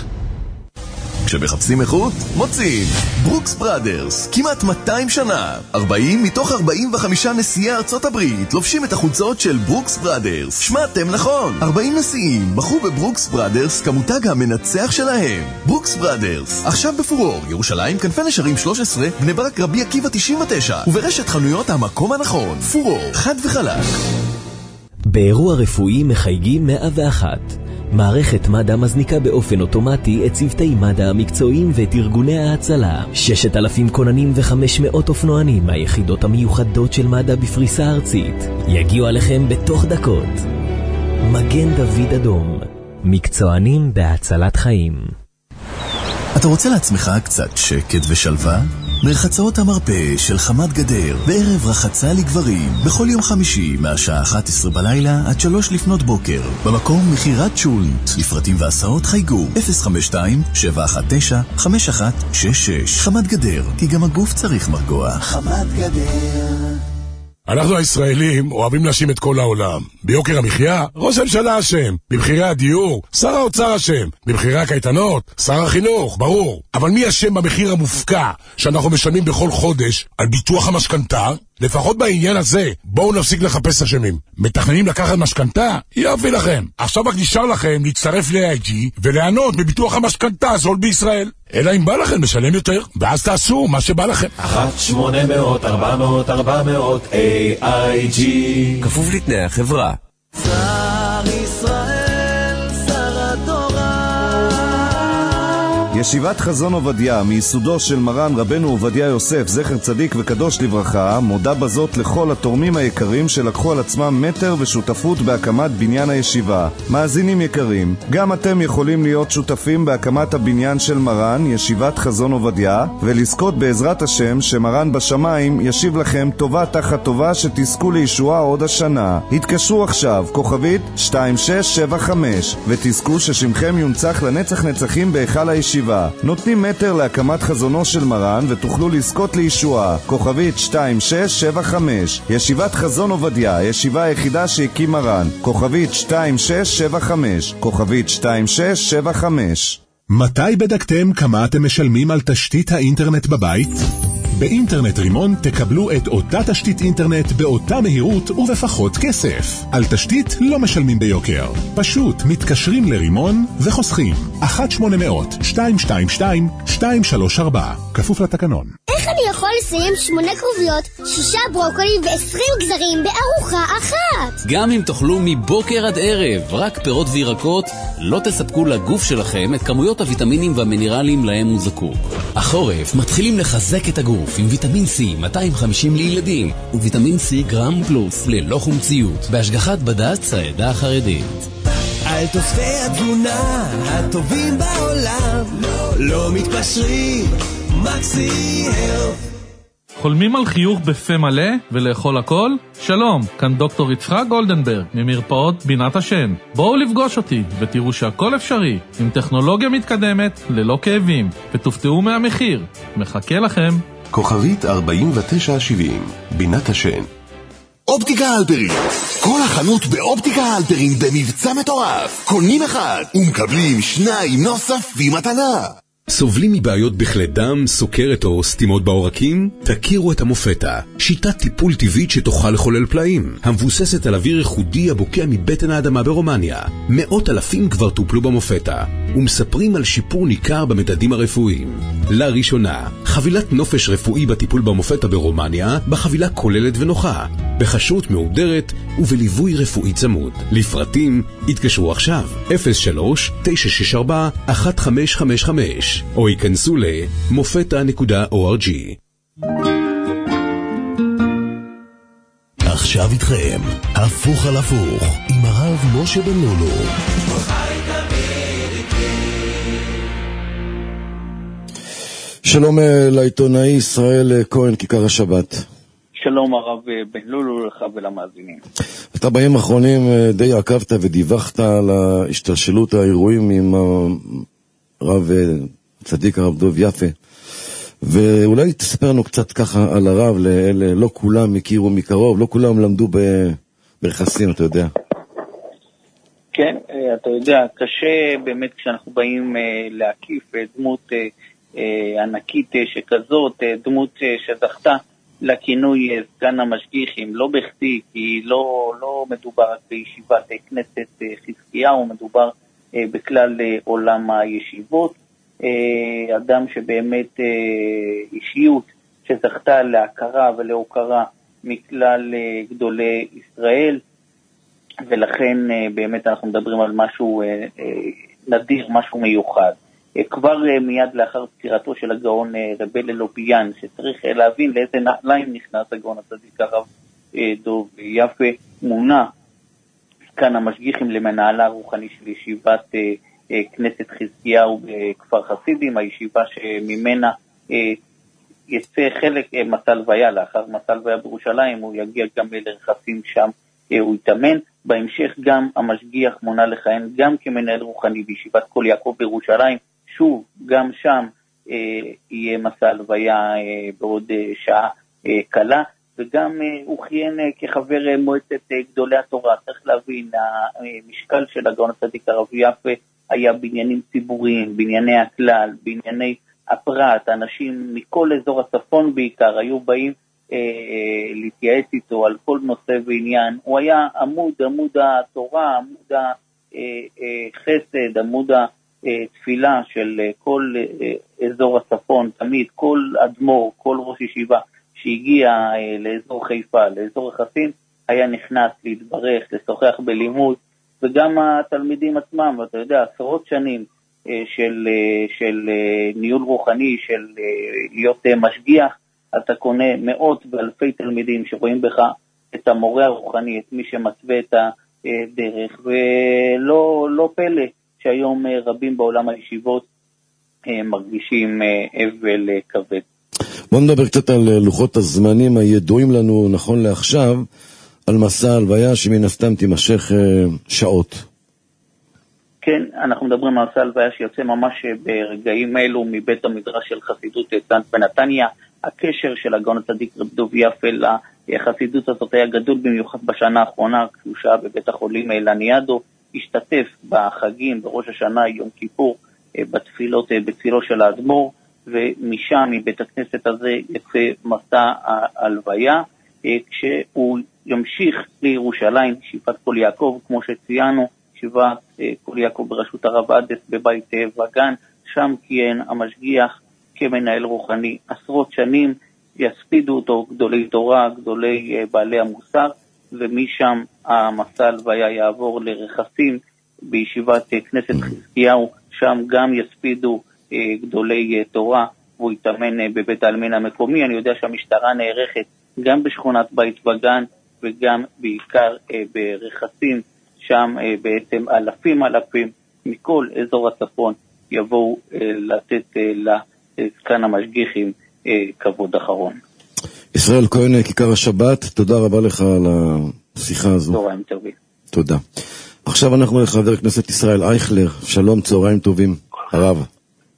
כשמחפשים איכות, מוצאים ברוקס בראדרס, כמעט מאתיים שנה. ארבעים מתוך ארבעים וחמישה נשיאי ארצות הברית לובשים את החולצות של ברוקס בראדרס. שמעתם נכון, ארבעים נשיאים בחרו בברוקס בראדרס כמותג המנצח שלהם. ברוקס בראדרס, עכשיו בפורור, ירושלים, כנפי נשרים שלוש עשרה, בני ברק, רבי עקיבא תשעים ותשע, וברשת חנויות המקום הנכון. פורור, חד וחלק.
באירוע רפואי מחייגים מאה ואחת. מערכת מד"א מזניקה באופן אוטומטי את צוותי מד"א המקצועיים ואת ארגוני ההצלה. ששת אלפים כוננים וחמש מאות אופנוענים מהיחידות המיוחדות של מד"א בפריסה ארצית יגיעו עליכם בתוך דקות. מגן דוד אדום, מקצוענים בהצלת חיים.
אתה רוצה לעצמך קצת שקט ושלווה? מרחצאות המרפא של חמת גדר בערב רחצה לגברים בכל יום חמישי מהשעה אחת עשרה בלילה עד שלוש לפנות בוקר במקום מחירת שולט. לפרטים והסעות חייגו אפס חמש שתיים שבע אחת תשע חמש אחת שש שש. חמת גדר, כי גם הגוף צריך מרגוע. חמת גדר.
אנחנו הישראלים אוהבים להאשים את כל העולם. ביוקר המחיה, ראש הממשלה אשם. במחירי הדיור, שר האוצר אשם. במחירי הקייטנות, שר החינוך, ברור. אבל מי אשם במחיר המופקע שאנחנו משלמים בכל חודש על ביטוח המשכנתה? לפחות בעניין הזה, בואו נפסיק לחפש אשמים. מתכננים לקחת משכנתה? יופי לכם. עכשיו רק נשאר לכם להצטרף ל-איי איי ג'י וליהנות בביטוח המשכנתה הזול בישראל. אלא אם בא לכם לשלם יותר, ואז תעשו מה שבא לכם.
אחת שמונה מאות ארבע מאות ארבע מאות איי איי ג'י.
כפוף לתנאי החברה.
שר ישראל, שר התורה.
ישיבת חזון עובדיה, מיסודו של מרן רבנו עובדיה יוסף, זכר צדיק וקדוש לברכה, מודה בזאת לכל התורמים היקרים שלקחו על עצמם מטר ושותפות בהקמת בניין הישיבה. מאזינים יקרים, גם אתם יכולים להיות שותפים בהקמת הבניין של מרן, ישיבת חזון עובדיה, ולזכות בעזרת השם שמרן בשמיים ישיב לכם טובה תחת טובה שתזכו לישועה עוד השנה. התקשרו עכשיו, כוכבית שתיים שש שבע חמש, ותזכו ששמכם יונצח לנצח נצחים בהיכל הישיבה. נותנים מטר להקמת חזונו של מרן ותוכלו לזכות לישועה. כוכבית שתיים שש שבע חמש. ישיבת חזון עובדיה, הישיבה היחידה שהקים מרן. כוכבית שתיים שש שבע חמש. כוכבית שתיים שש שבע חמש.
מתי בדקתם כמה אתם משלמים על תשתית האינטרנט בבית? באינטרנט רימון תקבלו את אותה תשתית אינטרנט באותה מהירות ובפחות כסף. על תשתית לא משלמים ביוקר. פשוט מתקשרים לרימון וחוסכים. אחת שמונה מאות שתיים שתיים שתיים שתיים שלוש ארבע. כפוף לתקנון.
איך אני יכול לסיים שמונה קרוביות, שישה ברוקולים ועשרים גזרים בארוחה אחת?
גם אם תאכלו מבוקר עד ערב רק פירות וירקות, לא תספקו לגוף שלכם את כמויות הוויטמינים והמינרלים להם הוא זקוק. החורף מתחילים לחזק את הגוף עם ויטמין C מאתיים וחמישים לילדים וויטמין C גרם פלוס ללא חומציות בהשגחת בד"ץ העדה החרדית.
על תוספי התזונה הטובים בעולם לא, לא מתפשרים. מקסי הלף.
חולמים על חיוך בפה מלא ולאכול הכל? שלום, כאן דוקטור יצחק גולדנברג ממרפאות בינת השן. בואו לפגוש אותי ותראו שהכל אפשרי עם טכנולוגיה מתקדמת ללא כאבים, ותופתעו מהמחיר. מחכה לכם.
כוכבית ארבעים ותשע שבעים, בינת השן.
אופטיקה אלפרין, כל החנות באופטיקה אלפרין במבצע מטורף. קונים אחד ומקבלים שניים נוספים מתנה.
סובלים מבעיות בכלי דם, סוכרת או סתימות בעורקים? תכירו את המופטה, שיטת טיפול טבעית שתוכל לחולל פלאים, המבוססת על אוויר ייחודי הבוקע מבטן האדמה ברומניה. מאות אלפים כבר טופלו במופטה, ומספרים על שיפור ניכר במדדים הרפואיים. לראשונה, חבילת נופש רפואי בטיפול במופטה ברומניה, בחבילה כוללת ונוחה, בחשרות מהודרת ובליווי רפואי צמוד. לפרטים, התקשרו עכשיו, אפס שלוש תשע שש ארבע אחת חמש חמש חמש. או ייכנסו ל-מופטה נקודה או אר ג'י.
עכשיו איתכם, הפוך על הפוך, עם הרב משה בן לולו.
שלום לעיתונאי ישראל כהן, כיכר השבת.
שלום הרב בן לולו לך ולמאזינים.
אתה בימים האחרונים די עקבת ודיווחת על השתלשלות האירועים עם הרב צדיק הרב דוב יפה, ואולי תספר לנו קצת ככה על הרב, לאלה, לא כולם הכירו מקרוב, לא כולם למדו ברכסים, אתה יודע.
כן, אתה יודע, קשה באמת כשאנחנו באים להקיף דמות ענקית שכזאת, דמות שזכתה לכינוי סגן המשגיחים, לא בכדי, כי לא, לא מדובר רק בישיבת כנסת חזקיהו, מדובר בכלל עולם הישיבות. אדם שבאמת אישיות שזכתה להכרה ולהוקרה מכלל גדולי ישראל, ולכן באמת אנחנו מדברים על משהו נדיר, משהו מיוחד. כבר מיד לאחר פטירתו של הגאון רבי ללופיאן, שצריך להבין לאיזה נעליים נכנס הגאון הצדיק הרב דוב יפה, מונה כאן המשגיחים למנהלה הרוחני של ישיבת כנסת חזקיהו בכפר חסידים, הישיבה שממנה יצא חלק מסע לוויה. לאחר מסע לוויה בירושלים הוא יגיע גם לרכסים, שם הוא יתאמן. בהמשך גם המשגיח מונה לכהן גם כמנהל רוחני בישיבת כל יעקב בירושלים, שוב גם שם אה, יהיה מסע לוויה אה, בעוד אה, שעה אה, קלה, וגם אה, הוא כיהן אה, כחבר אה, מועצת אה, גדולי התורה. צריך להבין, המשקל של הגאון הצדיק הרב יפה היה בעניינים ציבוריים, בענייני הכלל, בענייני הפרט. אנשים מכל אזור הצפון בעיקר היו באים אה, אה, להתייעץ איתו על כל נושא ועניין. הוא היה עמוד, עמוד התורה, עמוד החסד, עמוד התפילה של כל אה, אזור הצפון. תמיד כל אדמו"ר, כל ראש ישיבה שהגיע אה, לאזור חיפה, לאזור רכסים, היה נכנס להתברך, לשוחח בלימוד, וגם התלמידים עצמם. ואתה יודע, עשרות שנים אה, של, אה, של אה, ניהול רוחני, של אה, להיות אה, משגיח, אתה קונה מאות ואלפי תלמידים שרואים בך את המורה הרוחני, את מי שמתווה את הדרך, ולא לא פלא שהיום רבים בעולם הישיבות מרגישים אבל כבד.
בוא נדבר קצת על לוחות הזמנים הידועים לנו נכון לעכשיו, על מסע הלוויה שמן הסתם תימשך שעות.
כן, אנחנו מדברים על מסע הלוויה שיוצא ממש ברגעים אלו מבית המדרש של חסידות צאנז בנתניה. הקשר של הגאון הצדיק רב דוב יפה לחסידות הזאת היה גדול במיוחד בשנה האחרונה, כשהוא שעה בבית החולים לניאדו, השתתף בחגים, בראש השנה, יום כיפור, בתפילות, בתפילו של האדמו"ר, ומשם, מבית הכנסת הזה, יצא מסע ההלוויה, כשהוא ימשיך לירושלים, ישיבת כל יעקב, כמו שציינו, ישיבת כל יעקב בראשות הרב עדס בבית וגן, שם כיהן המשגיח כמנהל רוחני עשרות שנים, יספידו אותו גדולי תורה, גדולי בעלי המוסר, ומשם המסע הלוויה יעבור לרכסים בישיבת כנסת חזקיהו, שם גם יספידו גדולי תורה, והוא יתאמן בבית העלמין המקומי. אני יודע שהמשטרה נערכת גם בשכונת בית וגן וגם בעיקר ברכסים, שם בעצם אלפים אלפים מכל אזור הצפון יבואו לתת לזקן המשגיחים כבוד אחרון.
ישראל כהן, כיכר השבת, תודה רבה לך על השיחה הזו.
צהריים טובים.
תודה. עכשיו אנחנו לחבר הכנסת ישראל אייכלר. שלום, צהריים טובים. הרב.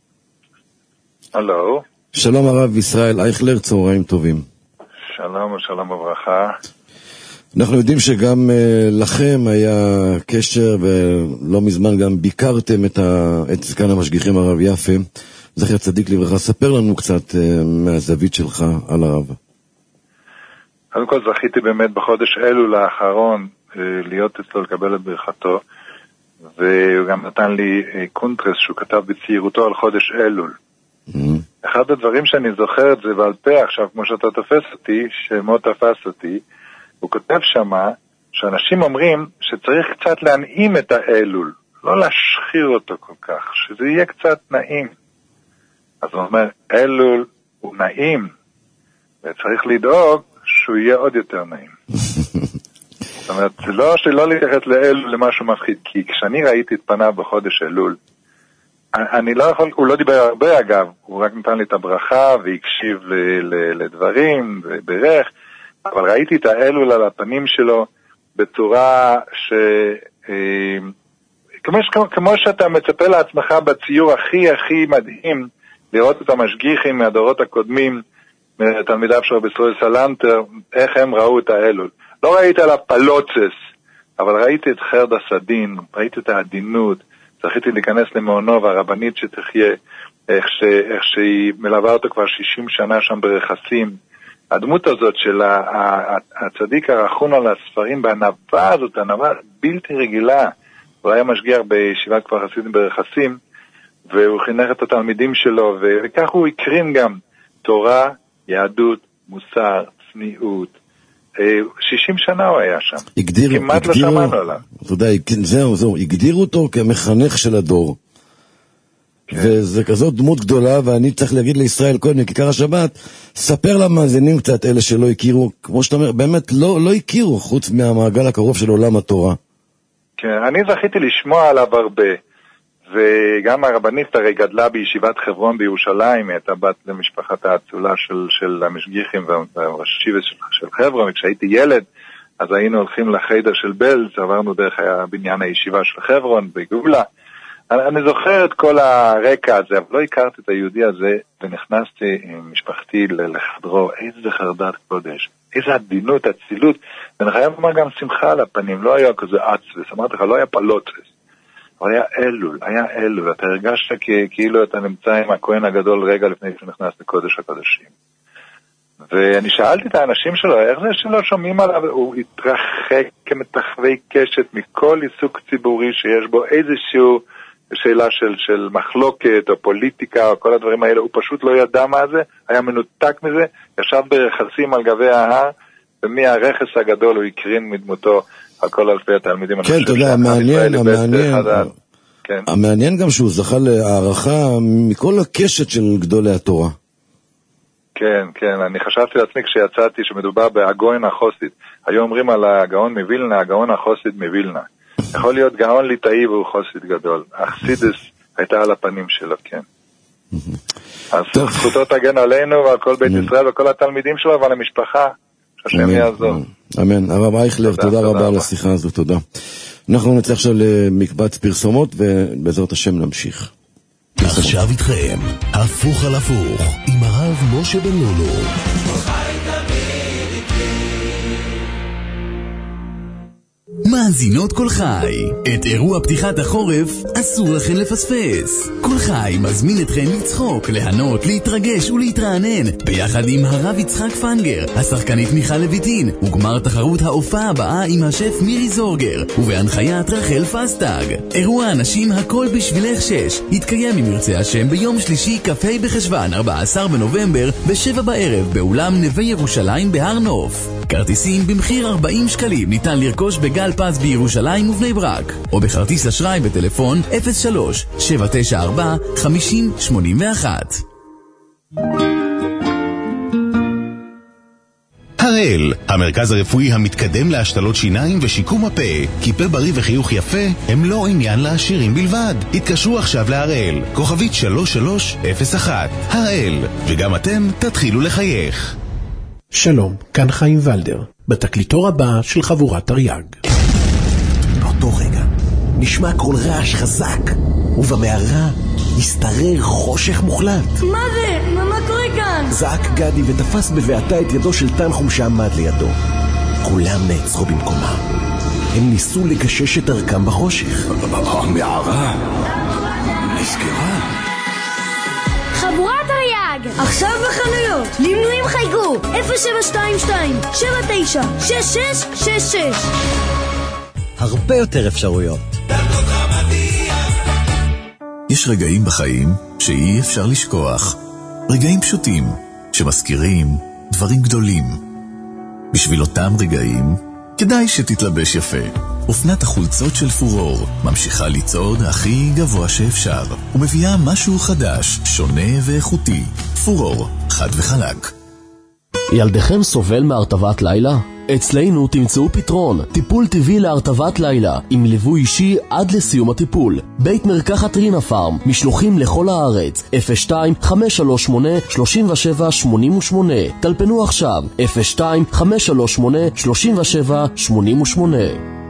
הלו.
שלום הרב ישראל אייכלר, צהריים טובים.
שלום ושלום וברכה.
אנחנו יודעים שגם uh, לכם היה קשר, ולא מזמן גם ביקרתם את, ה... את זקן המשגיחים הרב יפה, זכר צדיק לברכה. ספר לנו קצת uh, מהזווית שלך על הרב.
קודם כל זכיתי באמת בחודש אלול האחרון uh, להיות אצלו לקבל את ברכתו, והוא גם נתן לי uh, קונטרס שהוא כתב בצעירותו על חודש אלול. Mm-hmm. אחד הדברים שאני זוכר את זה בעל פה עכשיו, כמו שאתה תופס אותי, שמות תפס אותי, הוא כותב שמה שאנשים אומרים שצריך קצת להנעים את האלול, לא להשחיר אותו כל כך, שזה יהיה קצת נעים. אז הוא אומר, אלול הוא נעים, וצריך לדאוג שהוא יהיה עוד יותר נעים. זאת אומרת, זה לא שלא להתייחס לאלול למשהו מפחיד, כי כשאני ראיתי את פניו בחודש אלול, אני לא יכול, הוא לא דיבר הרבה אגב, הוא רק נתן לי את הברכה והקשיב ל, ל, לדברים וברך, אבל ראיתי את האלול על הפנים שלו בצורה ש... כמו, כמו שאתה מצפה לעצמך בציור הכי הכי מדהים, לראות את המשגיחים מהדורות הקודמים, תלמידיו של רבי ישראל סלנטר, איך הם ראו את האלול. לא ראיתי על הפלוצס, אבל ראיתי את חרדה סדין, ראיתי את העדינות, זכיתי להיכנס למעונו והרבנית שתחיה, איך, ש, איך שהיא מלווה אותו כבר שישים שנה שם ברכסים. הדמות הזאת של הצדיק הרחון על הספרים, והענווה הזאת, הענווה בלתי רגילה, הוא היה משגיח בישיבת כפר חסידים ברכסים, והוא חינך את התלמידים שלו, וכך הוא הקרין גם תורה, יהדות, מוסר, צניעות. שישים שנה הוא היה שם.
הגדיר,
כמעט
הגדיר,
לא שמענו עליו.
אתה יודע, זהו, זהו, הגדירו אותו כמחנך של הדור. כן. וזה כזאת דמות גדולה, ואני צריך להגיד לישראל קודם, כיכר השבת, ספר למאזינים קצת אלה שלא הכירו, כמו שאתה אומר, באמת לא, לא הכירו, חוץ מהמעגל הקרוב של עולם התורה.
כן, אני זכיתי לשמוע עליו הרבה. וגם הרבנית הרי גדלה בישיבת חברון בירושלים, היא הייתה בת למשפחת האצולה של, של המשגיחים והראשי של, של חברון, וכשהייתי ילד, אז היינו הולכים לחיידר של בלז, עברנו דרך בניין הישיבה של חברון בגאולה. אני, אני זוכר את כל הרקע הזה, אבל לא הכרתי את היהודי הזה, ונכנסתי עם משפחתי לחדרו, איזה חרדת קודש, איזה עדינות, אצילות, ואני חייב לומר גם שמחה על הפנים, לא היה כזה עצבס, אמרתי לך, לא היה פלוטרס. אבל היה אלול, היה אלול, אתה הרגשת כאילו אתה נמצא עם הכהן הגדול רגע לפני שנכנס לקודש הקודשים. ואני שאלתי את האנשים שלו, איך זה שלא שומעים עליו? הוא התרחק כמתחווי קשת מכל עיסוק ציבורי שיש בו איזשהו שאלה של, של מחלוקת או פוליטיקה או כל הדברים האלה, הוא פשוט לא ידע מה זה, היה מנותק מזה, ישב ברכסים על גבי ההר, ומהרכס הגדול הוא הקרין מדמותו על כל אלפי התלמידים.
כן, אתה יודע, המעניין, המעניין, המעניין גם שהוא זכה להערכה מכל הקשת של גדולי התורה.
כן, כן, אני חשבתי לעצמי כשיצאתי שמדובר בהגאון החסיד. היו אומרים על הגאון מווילנה, הגאון החסיד מווילנה. יכול להיות גאון ליטאי והוא חסיד גדול. החסידס הייתה על הפנים שלו, כן. אז זכותו תגן עלינו ועל כל בית ישראל וכל התלמידים שלו ועל המשפחה. השם יעזור.
אמן. הרב אייכלר, תודה רבה על השיחה הזו, תודה. אנחנו נצא עכשיו למקבץ פרסומות ובעזרת השם נמשיך.
עכשיו איתכם, הפוך על הפוך, עם הרב משה בן לולו. מאזינות כל חי, את אירוע פתיחת החורף אסור לכן לפספס. כל חי מזמין אתכן לצחוק, ליהנות, להתרגש ולהתרענן ביחד עם הרב יצחק פנגר, השחקנית מיכל לויטין, וגמר תחרות ההופעה הבאה עם השף מירי זורגר, ובהנחיית רחל פסטג. אירוע אנשים הכל בשבילך שש יתקיים עם ירצה השם ביום שלישי כ"ה בחשוון ארבעה עשר בנובמבר בשבע בערב באולם נווה ירושלים בהר נוף. כרטיסים במחיר ארבעים שקלים ניתן לרכוש בגל פז בירושלים ובני ברק, או בכרטיס אשראי בטלפון אפס שלוש שבע תשע ארבע חמש אפס שמונה אחת.
הראל, המרכז הרפואי המתקדם להשתלות שיניים ושיקום הפה, כי פה בריא וחיוך יפה הם לא עניין לעשירים בלבד. התקשרו עכשיו להראל, כוכבית שלוש שלוש אפס אחת. הראל, וגם אתם תתחילו לחייך.
שלום, כאן חיים ולדר, בתקליטור הבא של חבורת תרי"ג.
באותו רגע נשמע כל רעש חזק, ובמערה הסתרר חושך מוחלט.
מה זה? מה, מה קורה כאן?
זעק גדי ותפס בבעתה את ידו של תנחום שעמד לידו. כולם נעצרו במקומם. הם ניסו לגשש את דרכם בחושך.
המערה נסגרה. חבורת תרי"ג, עכשיו בחנויות. למנויים חייגו אפס שבע שתיים שתיים שבע תשע שש שש שש שש.
הרבה יותר אפשרויות.
יש רגעים בחיים שאי אפשר לשכוח. רגעים פשוטים שמזכירים דברים גדולים. בשביל אותם רגעים כדאי שתתלבש יפה. אופנת החולצות של פורור ממשיכה לצעוד הכי גבוה שאפשר ומביאה משהו חדש, שונה ואיכותי. פורור, חד וחלק.
ילדכם סובל מהרטבת לילה?
אצלנו תמצאו פתרון, טיפול טבעי להרטבת לילה, עם ליווי אישי עד לסיום הטיפול. בית מרקחת רינה פארם, משלוחים לכל הארץ, אפס שתיים חמש שלוש שמונה שלוש שבע שמונה שמונה. טלפנו עכשיו, אפס שתיים חמש שלוש שמונה שלוש שבע שמונה שמונה.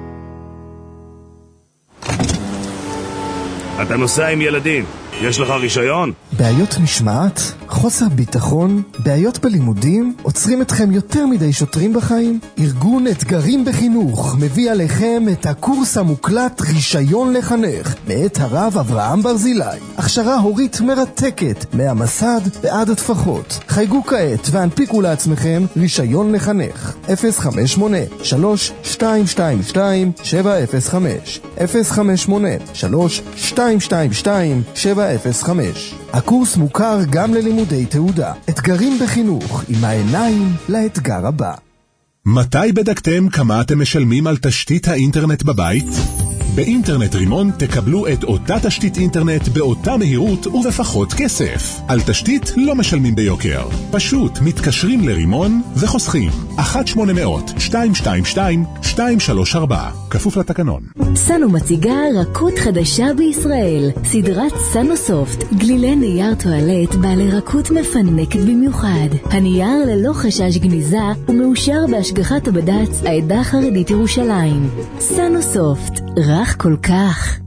אתה נוסע עם ילדים, יש לך רישיון?
בעיות משמעת, חוסר ביטחון, בעיות בלימודים, עוצרים אתכם יותר מדי שוטרים בחיים? ארגון אתגרים בחינוך מביא עליכם את הקורס המוקלט רישיון לחנך, מאת הרב אברהם ברזילי. הכשרה הורית מרתקת, מהמסד ועד התפחות. חייגו כעת והנפיקו לעצמכם רישיון לחנך. אפס חמש שמונה שלוש שתיים שתיים שתיים שבע אפס חמש אפס חמש שמונה שלוש שתיים שתיים שתיים שבע אפס חמש. הקורס מוכר גם ללימודי תעודה. אתגרים בחינוך, עם העיניים לאתגר הבא.
מתי בדקתם כמה אתם משלמים על תשתית האינטרנט בבית? באינטרנט רימון תקבלו את אותה תשתית אינטרנט באותה מהירות ובפחות כסף. על תשתית לא משלמים ביוקר. פשוט מתקשרים לרימון וחוסכים. אחת שמונה אפס אפס שתיים שתיים שתיים שתיים שלוש ארבע. כפוף לתקנון.
סנו מציגה רכות חדשה בישראל. סדרת סנו סופט. גלילי נייר טואלט בעלי רכות מפנקת במיוחד. הנייר ללא חשש גניזה ומאושר בהשגחת הבד"ץ העדה החרדית ירושלים. סנו סופט. רך כל כך.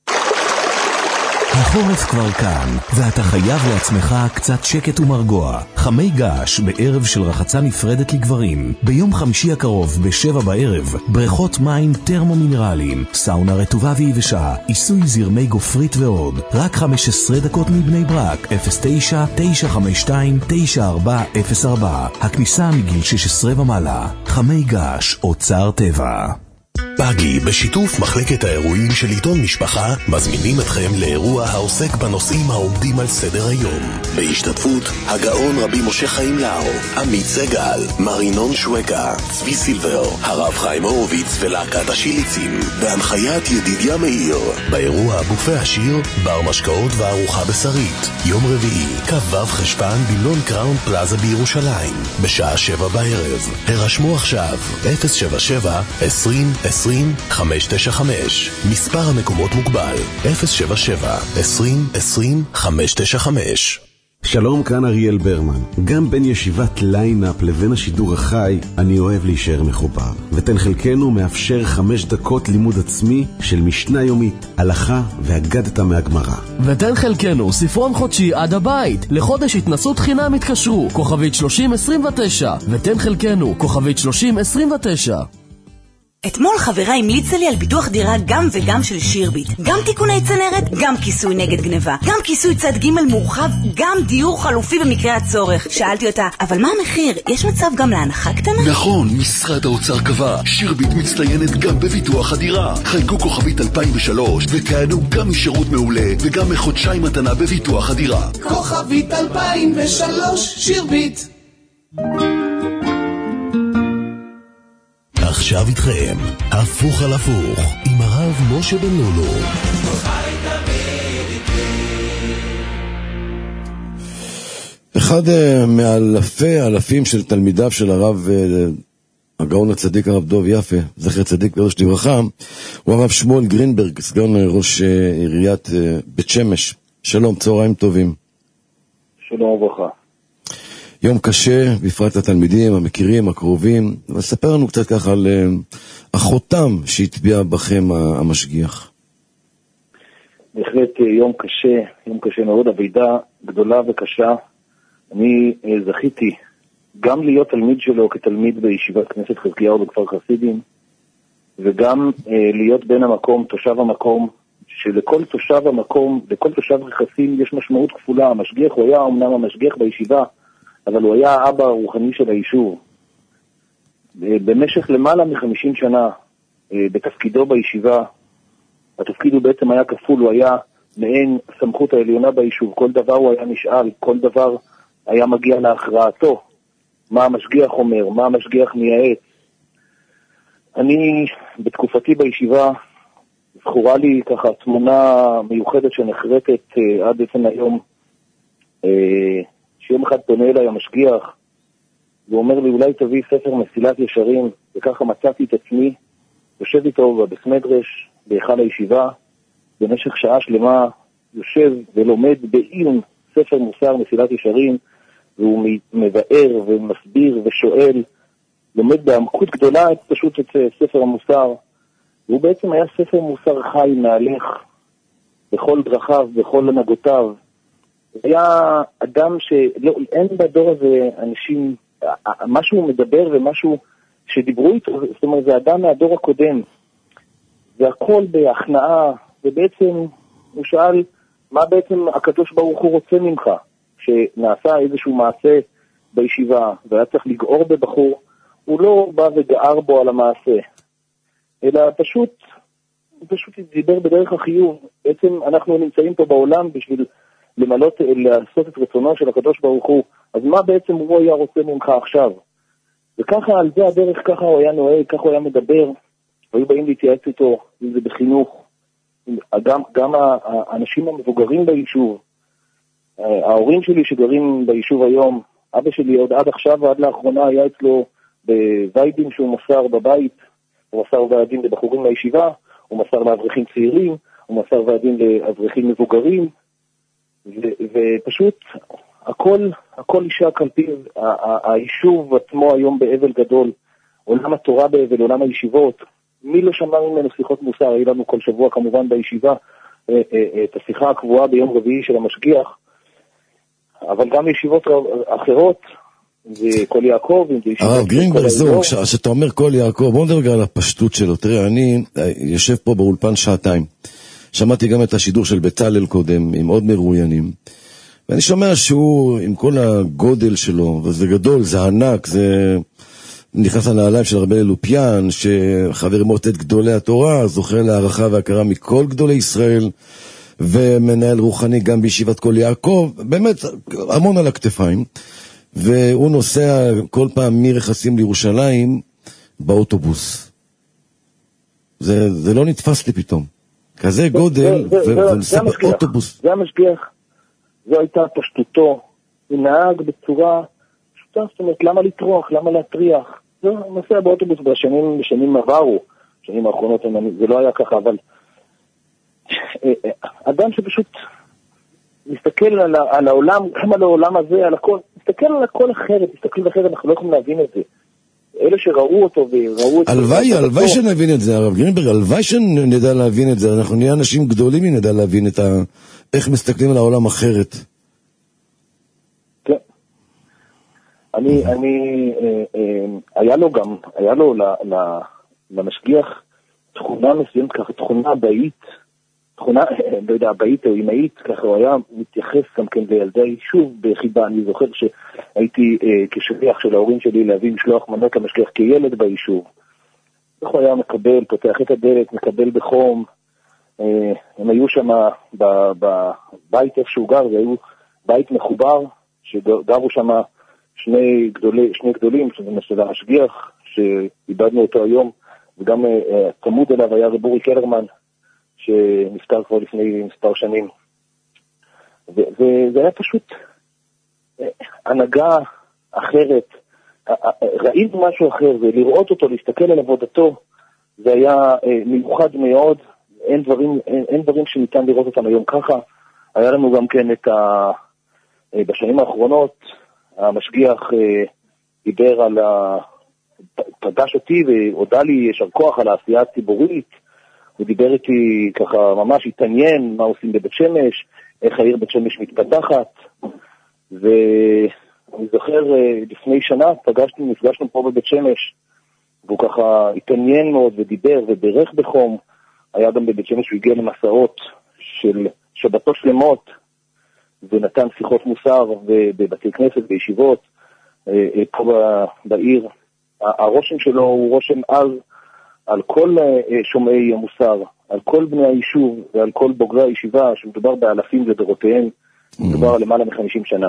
החורף כבר כאן, ואתה חייב לעצמך קצת שקט ומרגוע. חמי געש בערב של רחצה נפרדת לגברים. ביום חמישי הקרוב בשבע בערב, בריכות מים טרמו-מינרליים, סאונה רטובה ויבשה, עיסוי זרמי גופרית ועוד. רק חמש עשרה דקות מבני ברק, אפס תשע תשע חמש שתיים תשע ארבע אפס ארבע. הכניסה מגיל שש עשרה ומעלה. חמי געש, אוצר טבע.
פאגי, בשיתוף מחלקת האירועים של עיתון משפחה, מזמינים אתכם לאירוע העוסק בנושאים העומדים על סדר היום. בהשתתפות הגאון רבי משה חיים לאו, עמית סגל, מרינון שווקה, צבי סילבר, הרב חיים הורוביץ ולהקת השיליצים, בהנחיית ידידיה מאיר. באירוע בופה השיר, בר משקאות וארוחה בשרית. יום רביעי, כ"ו חשפן במלון קראון פלאזה בירושלים, בשעה שבע בערב. הרשמו עכשיו, אפס שבע שבע עשרים עשרים חמש תשע חמש. מספר המקומות מוגבל, אפס שבע שבע עשרים עשרים חמש תשע חמש.
שלום, כאן אריאל ברמן. גם בין ישיבת ליינאפ לבין השידור החי, אני אוהב להישאר מחובר. ותן חלקנו מאפשר חמש דקות לימוד עצמי של משנה יומית, הלכה והגדת מהגמרא.
ותן חלקנו ספרון חודשי עד הבית. לחודש התנסות חינם התקשרו, כוכבית שלושים עשרים ותשע. ותן חלקנו, כוכבית שלושים עשרים ותשע.
אתמול חברה המליצה לי על ביטוח דירה גם וגם של שירביט. גם תיקוני צנרת, גם כיסוי נגד גניבה, גם כיסוי צד ג' מורחב, גם דיור חלופי במקרה הצורך. שאלתי אותה, אבל מה המחיר? יש מצב גם להנחה קטנה?
נכון, משרד האוצר קבע. שירביט מצטיינת גם בביטוח הדירה. חייגו כוכבית אלפיים ושלוש ותענו גם משירות מעולה וגם מחודשיים מתנה בביטוח הדירה.
כוכבית אלפיים ושלוש, שירביט.
עכשיו איתכם, הפוך על הפוך, עם הרב משה בן לולו.
אחד מאלפי אלפים של תלמידיו של הרב הגאון הצדיק הרב דוב יפה, זכר צדיק וראש לברכה, הוא הרב שמואל גרינברג, סגן ראש עיריית בית שמש. שלום, צהריים טובים.
שלום וברכה.
יום קשה, בפרט לתלמידים, המכירים, הקרובים. ספר לנו קצת ככה על החותם שהטביע בכם המשגיח.
בהחלט יום קשה, יום קשה מאוד, עבודה גדולה וקשה. אני זכיתי גם להיות תלמיד שלו כתלמיד בישיבת כנסת חזקיהו בכפר חסידים, וגם להיות בן המקום, תושב המקום, שלכל תושב המקום, לכל תושב רכסים יש משמעות כפולה. המשגיח הוא היה אמנם המשגיח בישיבה, אבל הוא היה האבא הרוחני של היישוב. במשך למעלה מחמישים שנה, בתפקידו בישיבה, התפקיד הוא בעצם היה כפול, הוא היה מעין סמכות העליונה ביישוב, כל דבר הוא היה נשאל, כל דבר היה מגיע להכרעתו, מה המשגיח אומר, מה המשגיח מייעץ. אני, בתקופתי בישיבה, זכורה לי ככה תמונה מיוחדת שנחרטת עד עצם היום, שיום אחד פונה אליי המשגיח, והוא אומר לי, אולי תביא ספר מסילת ישרים, וככה מצאתי את עצמי, יושב איתו בבית מדרש, בהיכל הישיבה, במשך שעה שלמה, יושב ולומד בעיון ספר מוסר מסילת ישרים, והוא מבאר ומסביר ושואל, לומד בעמקות גדולה פשוט את ספר המוסר, והוא בעצם היה ספר מוסר חי מהלך, בכל דרכיו, בכל הנהגותיו. היה אדם שאין בדור הזה אנשים, משהו מדבר ומשהו שדיברו איתו, זאת אומרת, זה אדם מהדור הקודם, והכל בהכנעה, ובעצם הוא שאל, מה בעצם הקדוש ברוך הוא רוצה ממך? שנעשה איזשהו מעשה בישיבה, והיה צריך לגעור בבחור, הוא לא בא וגער בו על המעשה, אלא פשוט, פשוט דיבר בדרך החיוב. בעצם אנחנו נמצאים פה בעולם בשביל למלות, לעשות את רצונו של הקדוש ברוך הוא, אז מה בעצם הוא היה רוצה ממך עכשיו? וככה על זה הדרך, ככה הוא היה נוהג, ככה הוא היה מדבר, היו באים להתייעץ איתו, אם זה בחינוך, גם, גם האנשים המבוגרים ביישוב, ההורים שלי שגרים ביישוב היום, אבא שלי עוד עד עכשיו ועד לאחרונה היה אצלו בוויידים שהוא מסר בבית, הוא מסר ועדים לבחורים מהישיבה, הוא מסר לאברכים צעירים, הוא מסר ועדים לאברכים מבוגרים, ו- ופשוט הכל, הכל אישה קלפיו, היישוב עצמו היום באבל גדול, עולם התורה באבל, עולם הישיבות, מי לא שמע ממנו שיחות מוסר, היה לנו כל שבוע כמובן בישיבה, את השיחה הקבועה ביום רביעי של המשגיח, אבל גם ישיבות אחרות, זה כל יעקב,
הרב גרינברג, זהו, כשאתה אומר כל יעקב, בואו נדבר על הפשטות שלו. תראה, אני יושב פה באולפן שעתיים, שמעתי גם את השידור של בצלאל קודם, עם עוד מרואיינים, ואני שומע שהוא, עם כל הגודל שלו, וזה גדול, זה ענק, זה נכנס לנעליים של רבי לופיאן, שחבר מוטט גדולי התורה, זוכה להערכה והכרה מכל גדולי ישראל, ומנהל רוחני גם בישיבת כל יעקב, באמת המון על הכתפיים, והוא נוסע כל פעם מרכסים לירושלים באוטובוס. זה, זה לא נתפס לי פתאום. כזה גודל, ונוסע באוטובוס.
זה המשגיח, זו הייתה פשטותו, הוא נהג בצורה פשוטה, זאת אומרת, למה לטרוח, למה להטריח? זה נוסע באוטובוס בשנים, בשנים עברו, בשנים האחרונות, זה לא היה ככה, אבל אדם שפשוט מסתכל על, על העולם, גם על העולם הזה, על הכל, מסתכל על הכל אחרת, מסתכל אחרת, אנחנו לא יכולים להבין את זה. אלה שראו אותו וראו את זה.
הלוואי, הלוואי שנבין את זה, הרב גרינברג, הלוואי שנדע להבין את זה, אנחנו נהיה אנשים גדולים ונדע להבין את ה... איך מסתכלים על העולם אחרת.
כן. אני, אני, אה, אה, היה לו גם, היה לו למשגיח תכונה מסוימת ככה, תכונה באית, תכונה, לא יודע, באית או אמאית, ככה הוא היה מתייחס גם כן לילדי היישוב בחיבה. אני זוכר שהייתי אה, כשליח של ההורים שלי להביא משלוח מנות למשגיח כילד ביישוב. איך הוא היה מקבל, פותח את הדלת, מקבל בחום, אה, הם היו שם בבית איפה שהוא גר, זה היו בית מחובר, שגרו שם שני, גדולי, שני גדולים, של המשגיח, שאיבדנו אותו היום, וגם אה, צמוד אליו היה רב אורי קלרמן, שנפטר כבר לפני מספר שנים. וזה היה פשוט הנהגה אחרת, ראינו משהו אחר, ולראות אותו, להסתכל על עבודתו, זה היה מיוחד מאוד, אין דברים, אין, אין דברים שניתן לראות אותם היום ככה. היה לנו גם כן את ה... בשנים האחרונות, המשגיח דיבר על ה... פגש אותי והודע לי ישר כוח על העשייה הציבורית, הוא דיבר איתי ככה, ממש התעניין מה עושים בבית שמש, איך העיר בית שמש מתפתחת, ואני זוכר לפני שנה פגשנו, נפגשנו פה בבית שמש, והוא ככה התעניין מאוד ודיבר וברך בחום. היה גם בבית שמש, הוא הגיע למסעות של שבתות שלמות, ונתן שיחות מוסר בבתי כנסת, בישיבות, פה בעיר. הרושם שלו הוא רושם אז, על כל שומעי המוסר, על כל בני היישוב ועל כל בוגרי הישיבה, שמדובר באלפים לדורותיהם, מדובר על למעלה מחמישים שנה.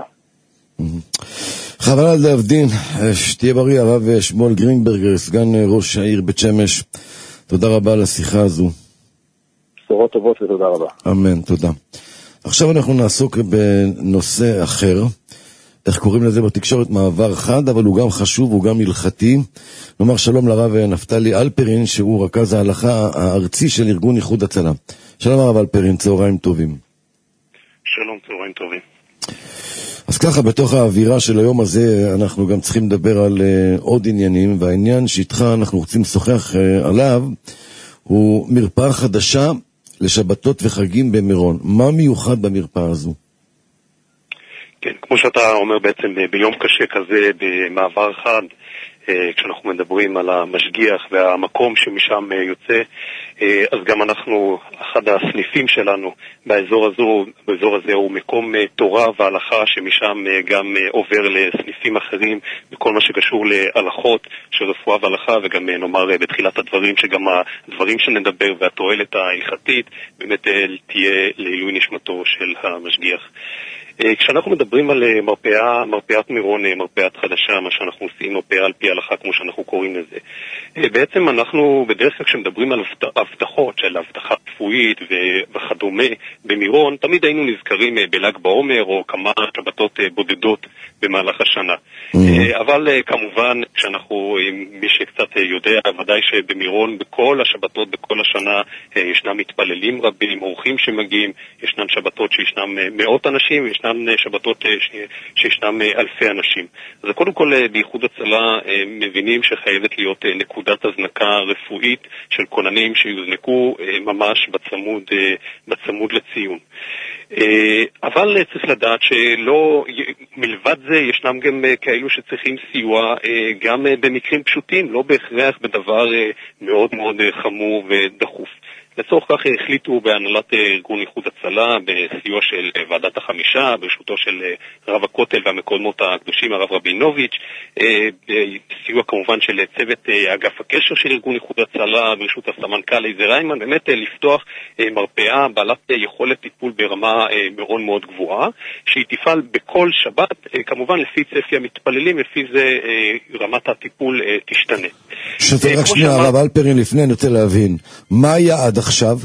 חבל להבדין, שתהיה בריא, הרב שמואל גרינברג, סגן ראש העיר בית שמש, תודה רבה על השיחה הזו.
בשורות טובות ותודה רבה.
אמן, תודה. עכשיו אנחנו נעסוק בנושא אחר, איך קוראים לזה בתקשורת, מעבר חד, אבל הוא גם חשוב, הוא גם הלכתי. נאמר שלום לרב נפתלי אלפרין, שהוא רכז ההלכה הארצי של ארגון איחוד הצלה. שלום הרב אלפרין, צהריים טובים.
שלום, צהריים טובים.
אז ככה, בתוך האווירה של היום הזה, אנחנו גם צריכים לדבר על uh, עוד עניינים, והעניין שאיתך אנחנו רוצים לשוחח uh, עליו, הוא מרפאה חדשה לשבתות וחגים במירון. מה מיוחד במרפאה הזו?
כן, כמו שאתה אומר בעצם, ביום קשה כזה, במעבר חד, כשאנחנו מדברים על המשגיח והמקום שמשם יוצא, אז גם אנחנו, אחד הסניפים שלנו באזור הזו, באזור הזה הוא מקום תורה והלכה שמשם גם עובר לסניפים אחרים בכל מה שקשור להלכות של רפואה והלכה, וגם נאמר בתחילת הדברים שגם הדברים שנדבר והתועלת ההלכתית באמת תהיה לעילוי נשמתו של המשגיח. כשאנחנו מדברים על מרפאה, מרפאת מירון, מרפאת חדשה, מה שאנחנו עושים, מרפאה על פי הלכה, כמו שאנחנו קוראים לזה, בעצם אנחנו בדרך כלל כשמדברים על הבטחות של הבטחה רפואית וכדומה במירון, תמיד היינו נזכרים בל"ג בעומר או כמה שבתות בודדות במהלך השנה. אבל כמובן, כשאנחנו, מי שקצת יודע, ודאי שבמירון בכל השבתות, בכל השנה, ישנם מתפללים רבים, אורחים שמגיעים, ישנם שבתות שישנם מאות אנשים, ישנם שבתות שישנם אלפי אנשים. אז קודם כל, בייחוד הצלה מבינים שחייבת להיות נקודת הזנקה רפואית של כוננים שיוזנקו ממש בצמוד, בצמוד לציון. אבל צריך לדעת שלא, מלבד זה ישנם גם כאלו שצריכים סיוע גם במקרים פשוטים, לא בהכרח בדבר מאוד מאוד חמור ודחוף. לצורך כך החליטו בהנהלת ארגון איחוד הצלה, בסיוע של ועדת החמישה, ברשותו של רב הכותל והמקומות הקדושים, הרב רבינוביץ', בסיוע כמובן של צוות אגף הקשר של ארגון איחוד הצלה, ברשות הסמנכ"ל לייזר ריימן, באמת לפתוח מרפאה בעלת יכולת טיפול ברמה מאוד מאוד גבוהה, שהיא תפעל בכל שבת, כמובן לפי צפי המתפללים, לפי זה רמת הטיפול תשתנה.
שתרק שנייה, הרב אלפרין, לפני אני רוצה להבין, מה היה עד עכשיו?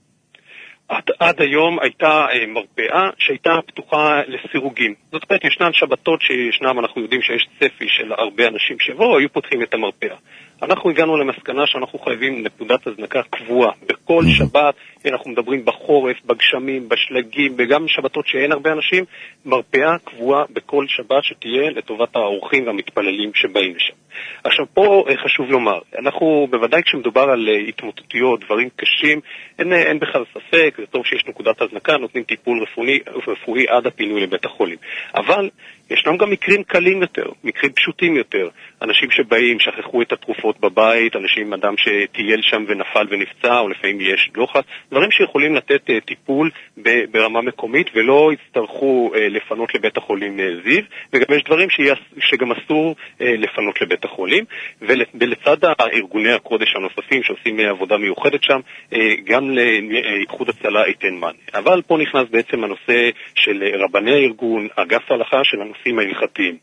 עד, עד היום הייתה אה, מרפאה שהייתה פתוחה לסירוגים. זאת אומרת, ישנן שבתות שישנם, אנחנו יודעים שיש צפי של הרבה אנשים שבו, היו פותחים את המרפאה. אנחנו הגענו למסקנה שאנחנו חייבים נקודת הזנקה קבועה. בכל שבת, אנחנו מדברים בחורף, בגשמים, בשלגים, וגם שבתות שאין הרבה אנשים, מרפאה קבועה בכל שבת שתהיה לטובת האורחים והמתפללים שבאים לשם. עכשיו, פה חשוב לומר, אנחנו בוודאי כשמדובר על התמוטטויות, דברים קשים, אין, אין בכלל ספק, זה טוב שיש נקודת הזנקה, נותנים טיפול רפואי, רפואי עד הפינוי לבית החולים. אבל ישנם גם מקרים קלים יותר, מקרים פשוטים יותר. אנשים שבאים, שכחו את התרופות בבית, אנשים, אדם שטייל שם ונפל ונפצע, או לפעמים יש דוחס, דברים שיכולים לתת uh, טיפול ב- ברמה מקומית, ולא יצטרכו uh, לפנות לבית החולים uh, זיו, וגם יש דברים שיס, שגם אסור uh, לפנות לבית החולים, ול, ולצד הארגוני הקודש הנוספים שעושים uh, עבודה מיוחדת שם, uh, גם לאיחוד הצלה ייתן מענה. אבל פה נכנס בעצם הנושא של רבני הארגון, אגף ההלכה של הנושאים ההלכתיים.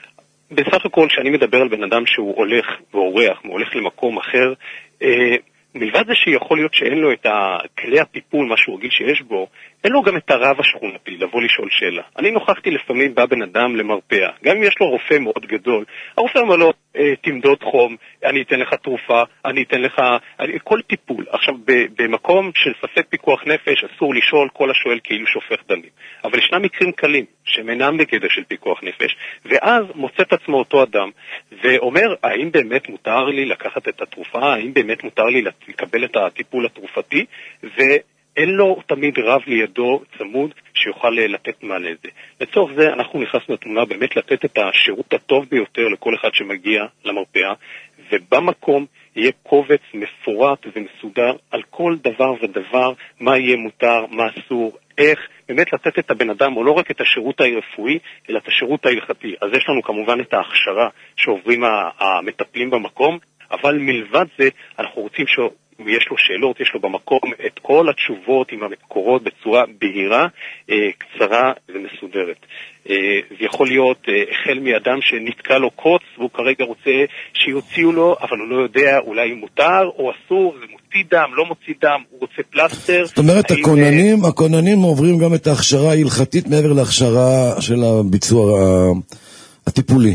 בסך הכל, כשאני מדבר על בן אדם שהוא הולך ואורח, הוא הולך למקום אחר, אה, מלבד זה שיכול להיות שאין לו את כלי הטיפול, מה שהוא רגיל שיש בו, אין לו גם את הרב השכונתי לבוא לשאול שאלה. אני נוכחתי לפעמים בא בן אדם למרפאה, גם אם יש לו רופא מאוד גדול, הרופא אומר לו, תמדוד חום, אני אתן לך תרופה, אני אתן לך, אני, כל טיפול. עכשיו, במקום של ספק פיקוח נפש, אסור לשאול כל השואל כאילו שופך דמים. אבל ישנם מקרים קלים, שהם אינם בגדר של פיקוח נפש, ואז מוצא את עצמו אותו אדם, ואומר, האם באמת מותר לי לקחת את התרופה, האם באמת מותר לי לקבל את הטיפול התרופתי, ו... אין לו תמיד רב לידו צמוד שיוכל לתת מענה לזה. לצורך זה אנחנו נכנסנו לתמונה באמת לתת את השירות הטוב ביותר לכל אחד שמגיע למרפאה, ובמקום יהיה קובץ מפורט ומסודר על כל דבר ודבר, מה יהיה מותר, מה אסור, איך, באמת לתת את הבן אדם, או לא רק את השירות הרפואי, אלא את השירות ההלכתי. אז יש לנו כמובן את ההכשרה שעוברים המטפלים במקום, אבל מלבד זה אנחנו רוצים ש... אם יש לו שאלות, יש לו במקום את כל התשובות עם המקורות בצורה בהירה, קצרה ומסודרת. זה יכול להיות החל מאדם שנתקע לו קוץ, והוא כרגע רוצה שיוציאו לו, אבל הוא לא יודע אולי מותר או אסור, זה מוציא דם, לא מוציא דם, הוא רוצה פלסטר.
זאת אומרת, הכוננים, הכוננים עוברים גם את ההכשרה ההלכתית מעבר להכשרה של הביצוע הטיפולי.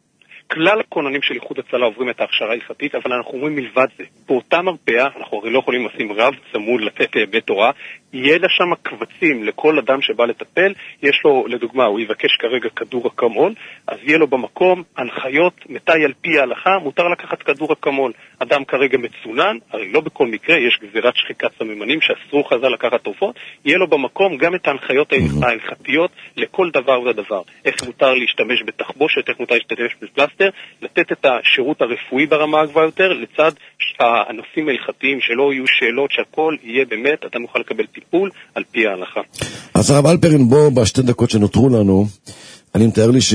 כלל הכוננים של איחוד הצלה עוברים את ההכשרה ההלכתית, אבל אנחנו אומרים מלבד זה. באותה מרפאה, אנחנו הרי לא יכולים לשים רב צמוד לתת בית תורה, יהיה לה שם קבצים לכל אדם שבא לטפל, יש לו, לדוגמה, הוא יבקש כרגע כדור אקמול, אז יהיה לו במקום הנחיות, מתי על פי ההלכה, מותר לקחת כדור אקמול. אדם כרגע מצונן, הרי לא בכל מקרה, יש גזירת שחיקת סממנים שאסרו חז"ל לקחת תרופות, יהיה לו במקום גם את ההנחיות ההלכתיות לכל דבר ודבר. איך מותר להשתמש בתחבושת, איך מותר להשתמש בפלסטר, לתת את השירות הרפואי ברמה הגבוהה יותר, לצד הנושאים ההלכתיים שלא יהיו שאלות, שהכל יהיה באמת, אתה מוכן לקבל טיפול על פי ההלכה.
אז הרב אלפרין, בוא בשתי דקות שנותרו לנו, אני מתאר לי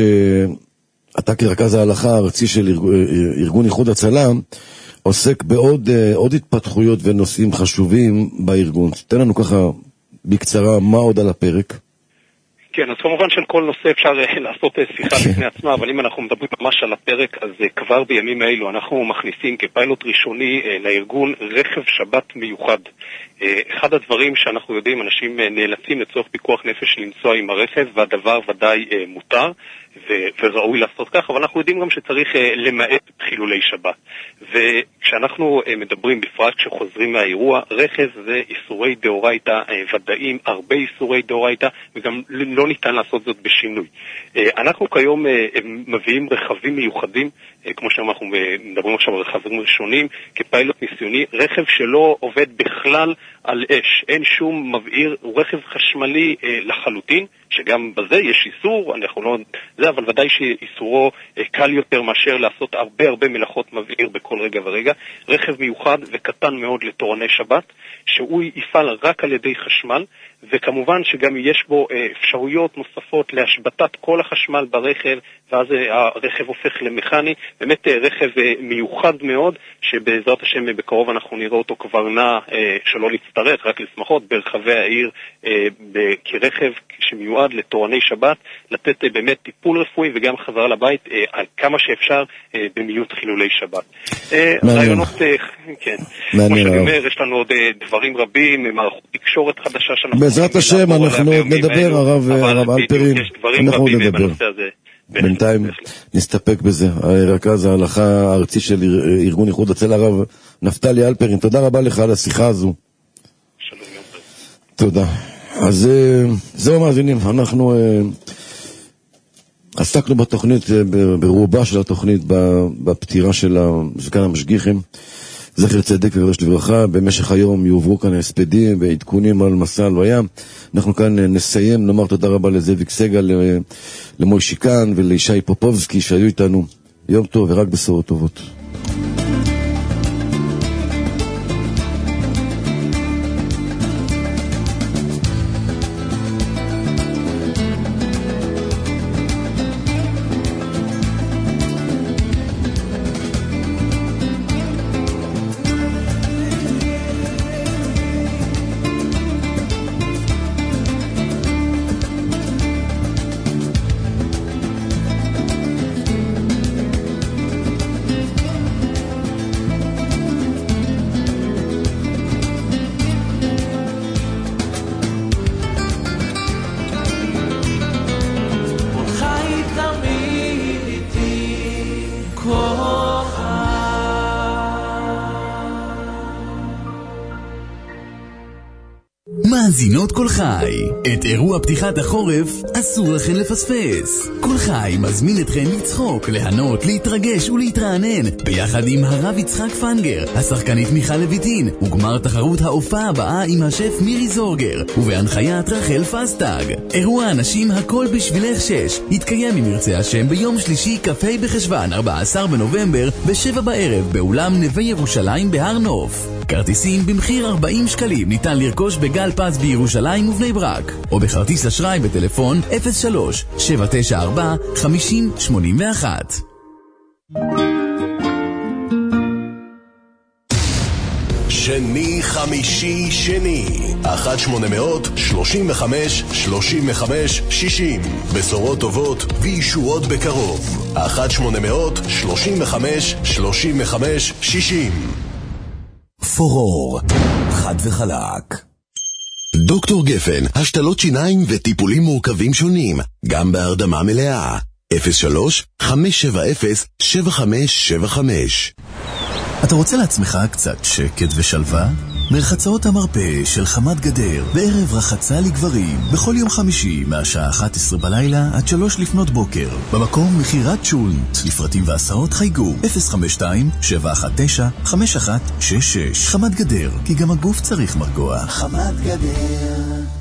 שאתה כרכז ההלכה הארצי של ארגון איחוד הצלה, עוסק בעוד עוד התפתחויות ונושאים חשובים בארגון. תן לנו ככה בקצרה מה עוד על הפרק.
כן, אז כמובן של כל נושא אפשר לעשות שיחה לפני עצמה, אבל אם אנחנו מדברים ממש על הפרק, אז כבר בימים האלו אנחנו מכניסים כפיילוט ראשוני לארגון רכב שבת מיוחד. אחד הדברים שאנחנו יודעים, אנשים נאלצים לצורך פיקוח נפש לנסוע עם הרכב, והדבר ודאי מותר ו- וראוי לעשות כך, אבל אנחנו יודעים גם שצריך למעט חילולי שבת. וכשאנחנו מדברים בפרט כשחוזרים מהאירוע, רכב זה איסורי דאורייתא ודאים, הרבה איסורי דאורייתא, וגם לא ניתן לעשות זאת בשינוי. אנחנו כיום מביאים רכבים מיוחדים, כמו שאנחנו מדברים עכשיו על רכבים ראשונים, כפיילוט ניסיוני, רכב שלא עובד בכלל על אש, אין שום מבעיר, הוא רכב חשמלי לחלוטין, שגם בזה יש איסור, אנחנו לא, זה אבל ודאי שאיסורו קל יותר מאשר לעשות הרבה הרבה מלאכות מבעיר בכל רגע ורגע. רכב מיוחד וקטן מאוד לתורני שבת, שהוא יפעל רק על ידי חשמל, וכמובן שגם יש בו אפשרויות נוספות להשבתת כל החשמל ברכב, ואז הרכב הופך למכני, באמת רכב מיוחד מאוד, שבעזרת השם בקרוב אנחנו נראה אותו כבר נע, שלא להצטרך, רק לשמחות, ברחבי העיר, כרכב שמיועד לתורני שבת, לתת באמת טיפול רפואי וגם חזרה לבית, על כמה שאפשר במיעוט חילולי שבת. רעיונות, כן, כמו שאני אומר, יש לנו עוד דברים רבים, מערכות תקשורת חדשה שאנחנו...
בעזרת השם, אנחנו עוד נדבר, הרב אלפרין, אנחנו עוד נדבר. בינתיים נסתפק בזה. רכז ההלכה הארצי של ארגון איחוד הצלה, הרב נפתלי אלפרין, תודה רבה לך על השיחה הזו.
שלום יום טוב.
תודה. אז זהו מאזינים, אנחנו עסקנו בתוכנית, ברובה של התוכנית, בפטירה של זקן המשגיחים, זכר צדק ורש לברכה. במשך היום יועברו כאן הספדים ועדכונים על מסע הלוויה. אנחנו כאן נסיים, נאמר תודה רבה לזאביק סגל, למוישי קאן ולישי פופובסקי שהיו איתנו. יום טוב ורק בשורות טובות.
מאזינות כל חי, את אירוע פתיחת החורף אסור לכן לפספס. כל חי מזמין אתכן לצחוק, ליהנות, להתרגש ולהתרענן ביחד עם הרב יצחק פנגר, השחקנית מיכל לויטין, וגמר תחרות ההופעה הבאה עם השף מירי זורגר, ובהנחיית רחל פסטג. אירוע אנשים הכל בשבילך שש יתקיים עם ירצה השם ביום שלישי כ"ה בחשוון ארבעה עשר בנובמבר בשבע בערב באולם נווה ירושלים בהר נוף. כרטיסים במחיר ארבעים שקלים ניתן לרכוש בגל פס בירושלים ובני ברק, או בכרטיס אשראי בטלפון אפס שלוש שבע תשע ארבע חמש אפס שמונה אחת.
שן שני, חמישי, שני. אחת שמונה מאות שלושים וחמש שלושים וחמש שישים. בשורות טובות וישועות בקרוב. אחת שמונה מאות שלושים וחמש שלושים וחמש שישים.
פורור, חד וחלק.
דוקטור גפן, השתלות שיניים וטיפולים מורכבים שונים, גם בהרדמה מלאה. אפס שלוש חמש שבע אפס שבע חמש שבע חמש.
אתה רוצה לעצמך קצת שקט ושלווה? מרחצאות המרפא של חמת גדר בערב רחצה לגברים בכל יום חמישי מהשעה אחת עשרה בלילה עד שלוש לפנות בוקר במקום מחירת שולט. לפרטים והסעות חייגו אפס חמש שתיים שבע אחת תשע חמש אחת שש שש. חמת גדר, כי גם הגוף צריך מרגוע. חמת גדר.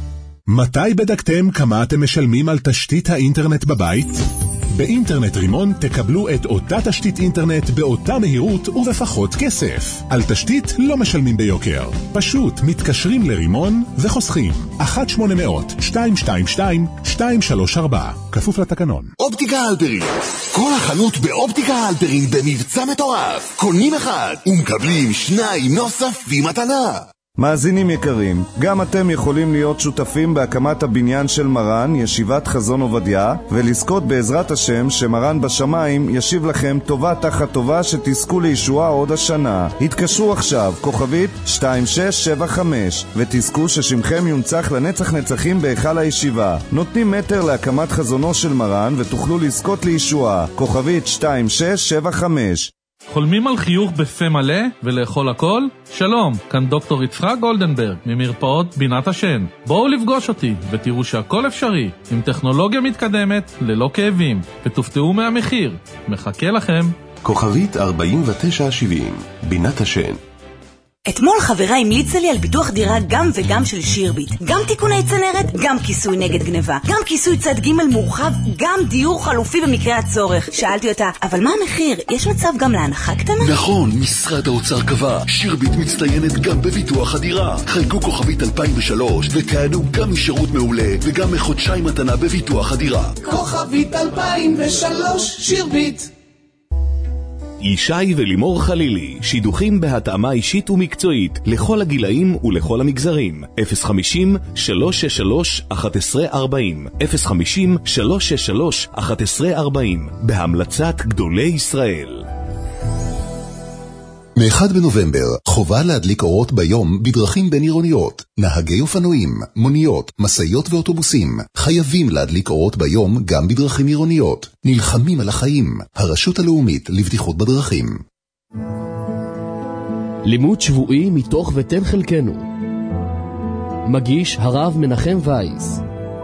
מתי בדקתם כמה אתם משלמים על תשתית האינטרנט בבית? באינטרנט רימון תקבלו את אותה תשתית אינטרנט באותה מהירות ובפחות כסף. על תשתית לא משלמים ביוקר. פשוט מתקשרים לרימון וחוסכים. אחת שמונה מאות שתיים שתיים שתיים שתיים שלוש ארבע. כפוף לתקנון.
אופטיקה הלפרין. כל החנות באופטיקה הלפרין במבצע מטורף. קונים אחד ומקבלים שניים נוספים מתנה.
מאזינים יקרים, גם אתם יכולים להיות שותפים בהקמת הבניין של מרן, ישיבת חזון עובדיה, ולזכות בעזרת השם שמרן בשמיים ישיב לכם טובה תחת טובה שתזכו לישועה עוד השנה. התקשרו עכשיו, כוכבית שתיים שש שבע חמש, ותזכו ששמכם יונצח לנצח נצחים בהיכל הישיבה. נותנים מטר להקמת חזונו של מרן ותוכלו לזכות לישועה. כוכבית שתיים שש שבע חמש.
חולמים על חיוך בפה מלא ולאכול הכל? שלום, כאן דוקטור יצחק גולדנברג ממרפאות בינת השן. בואו לפגוש אותי ותראו שהכל אפשרי עם טכנולוגיה מתקדמת ללא כאבים, ותופתעו מהמחיר. מחכה לכם.
כוכבית ארבעים ותשע שבעים, בינת השן.
אתמול חברה המליצה לי על ביטוח דירה גם וגם של שירביט. גם תיקוני צנרת, גם כיסוי נגד גניבה, גם כיסוי צד ג' מורחב, גם דיור חלופי במקרה הצורך. שאלתי אותה, אבל מה המחיר? יש מצב גם להנחה קטנה?
נכון, משרד האוצר קבע. שירביט מצטיינת גם בביטוח הדירה. חייגו כוכבית אלפיים ושלוש וכהנו גם משירות מעולה וגם מחודשיים מתנה בביטוח הדירה.
כוכבית אלפיים ושלוש, שירביט.
ישי ולימור חלילי, שידוכים בהתאמה אישית ומקצועית לכל הגילאים ולכל המגזרים. אפס חמישים שלוש שש שלוש אחת עשרה ארבעים אפס חמישים שלוש שש שלוש אחת עשרה ארבעים בהמלצת גדולי ישראל.
מאחד בנובמבר, חובה להדליק אורות ביום בדרכים בין עירוניות. נהגי אופנועים, מוניות, מסעיות ואוטובוסים חייבים להדליק אורות ביום גם בדרכים עירוניות. נלחמים על החיים. הרשות הלאומית לבטיחות בדרכים.
לימוד שבועי מתוך ותן חלקנו. מגיש הרב מנחם וייס.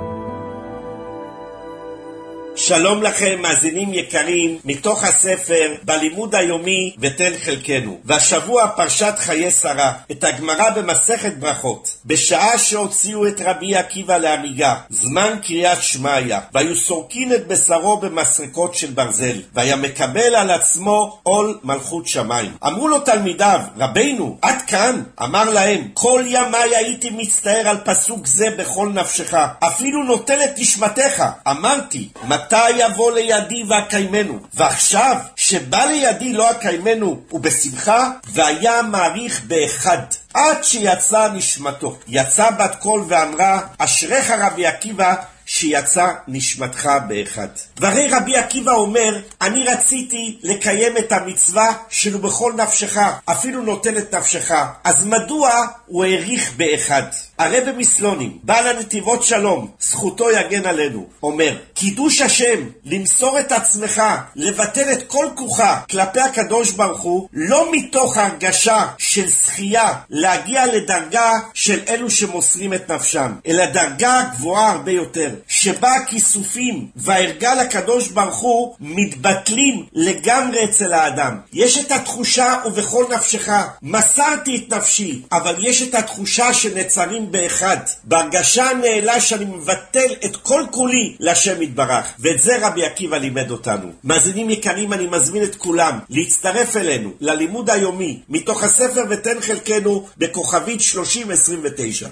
שלום לכם מאזינים יקרים, מתוך הספר בלימוד היומי ותן חלקנו. והשבוע פרשת חיי שרה, את הגמרא במסכת ברכות. בשעה שהוציאו את רבי עקיבא להריגה, זמן קריאת שמעיה, והיו סורקין את בשרו במסרקות של ברזל, והיה מקבל על עצמו עול מלכות שמיים. אמרו לו תלמידיו, רבינו, עד כאן? אמר להם, כל ימי הייתי מצטער על פסוק זה בכל נפשך, אפילו נוטל את נשמתך. אמרתי, מתי יבוא לידי והקיימנו? ועכשיו שבא לידי לא הקיימנו ובשמחה, והיה מעריך באחד עד שיצא נשמתו. יצא בת קול ואמרה, אשריך רבי עקיבא שיצא נשמתך באחד. והרי רבי עקיבא אומר, אני רציתי לקיים את המצווה שלו בכל נפשך, אפילו נותן את נפשך. אז מדוע הוא העריך באחד? הרב מסלונים, בעל הנתיבות שלום, זכותו יגן עלינו, אומר, קידוש השם, למסור את עצמך, לבטל את כל כוחה כלפי הקדוש ברוך הוא, לא מתוך הרגשה של זכייה להגיע לדרגה של אלו שמוסרים את נפשם, אלא דרגה גבוהה הרבה יותר, שבה הכיסופים וההרגל הקדוש ברוך הוא מתבטלים לגמרי אצל האדם. יש את התחושה ובכל נפשך, מסרתי את נפשי, אבל יש את התחושה שנצרים באחד, בהרגשה הנעלה שאני מבטל את כל כולי לשם יתברך, ואת זה רבי עקיבא לימד אותנו. מאזינים יקרים, אני מזמין את כולם להצטרף אלינו ללימוד היומי מתוך הספר ותן חלקנו בכוכבית שלושים עשרים ותשע.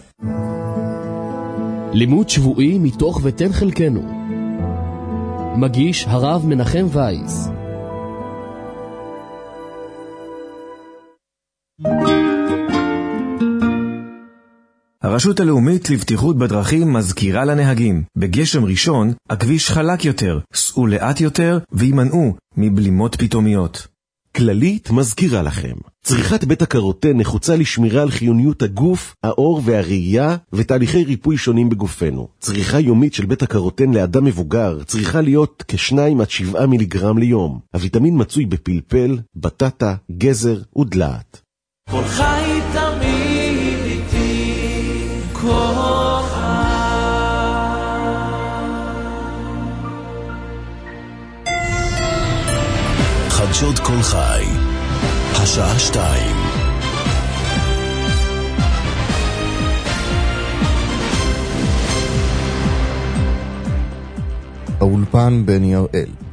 לימוד שבועי מתוך ותן חלקנו. מגיש הרב מנחם וייס.
הרשות הלאומית לבטיחות בדרכים מזכירה לנהגים, בגשם ראשון הכביש חלק יותר, סעו לאט יותר וימנעו מבלימות פתאומיות.
כללית מזכירה לכם, צריכת בית הקרוטן נחוצה לשמירה על חיוניות הגוף, האור והראייה ותהליכי ריפוי שונים בגופנו. צריכה יומית של בית הקרוטן לאדם מבוגר צריכה להיות כשניים עד שבעה מיליגרם ליום. הוויטמין מצוי בפלפל, בטטה, גזר ודלעת.
כל חי תמיד איתי, כל
חדשות כל חי, השעה שתיים.
האולפן בן יראל.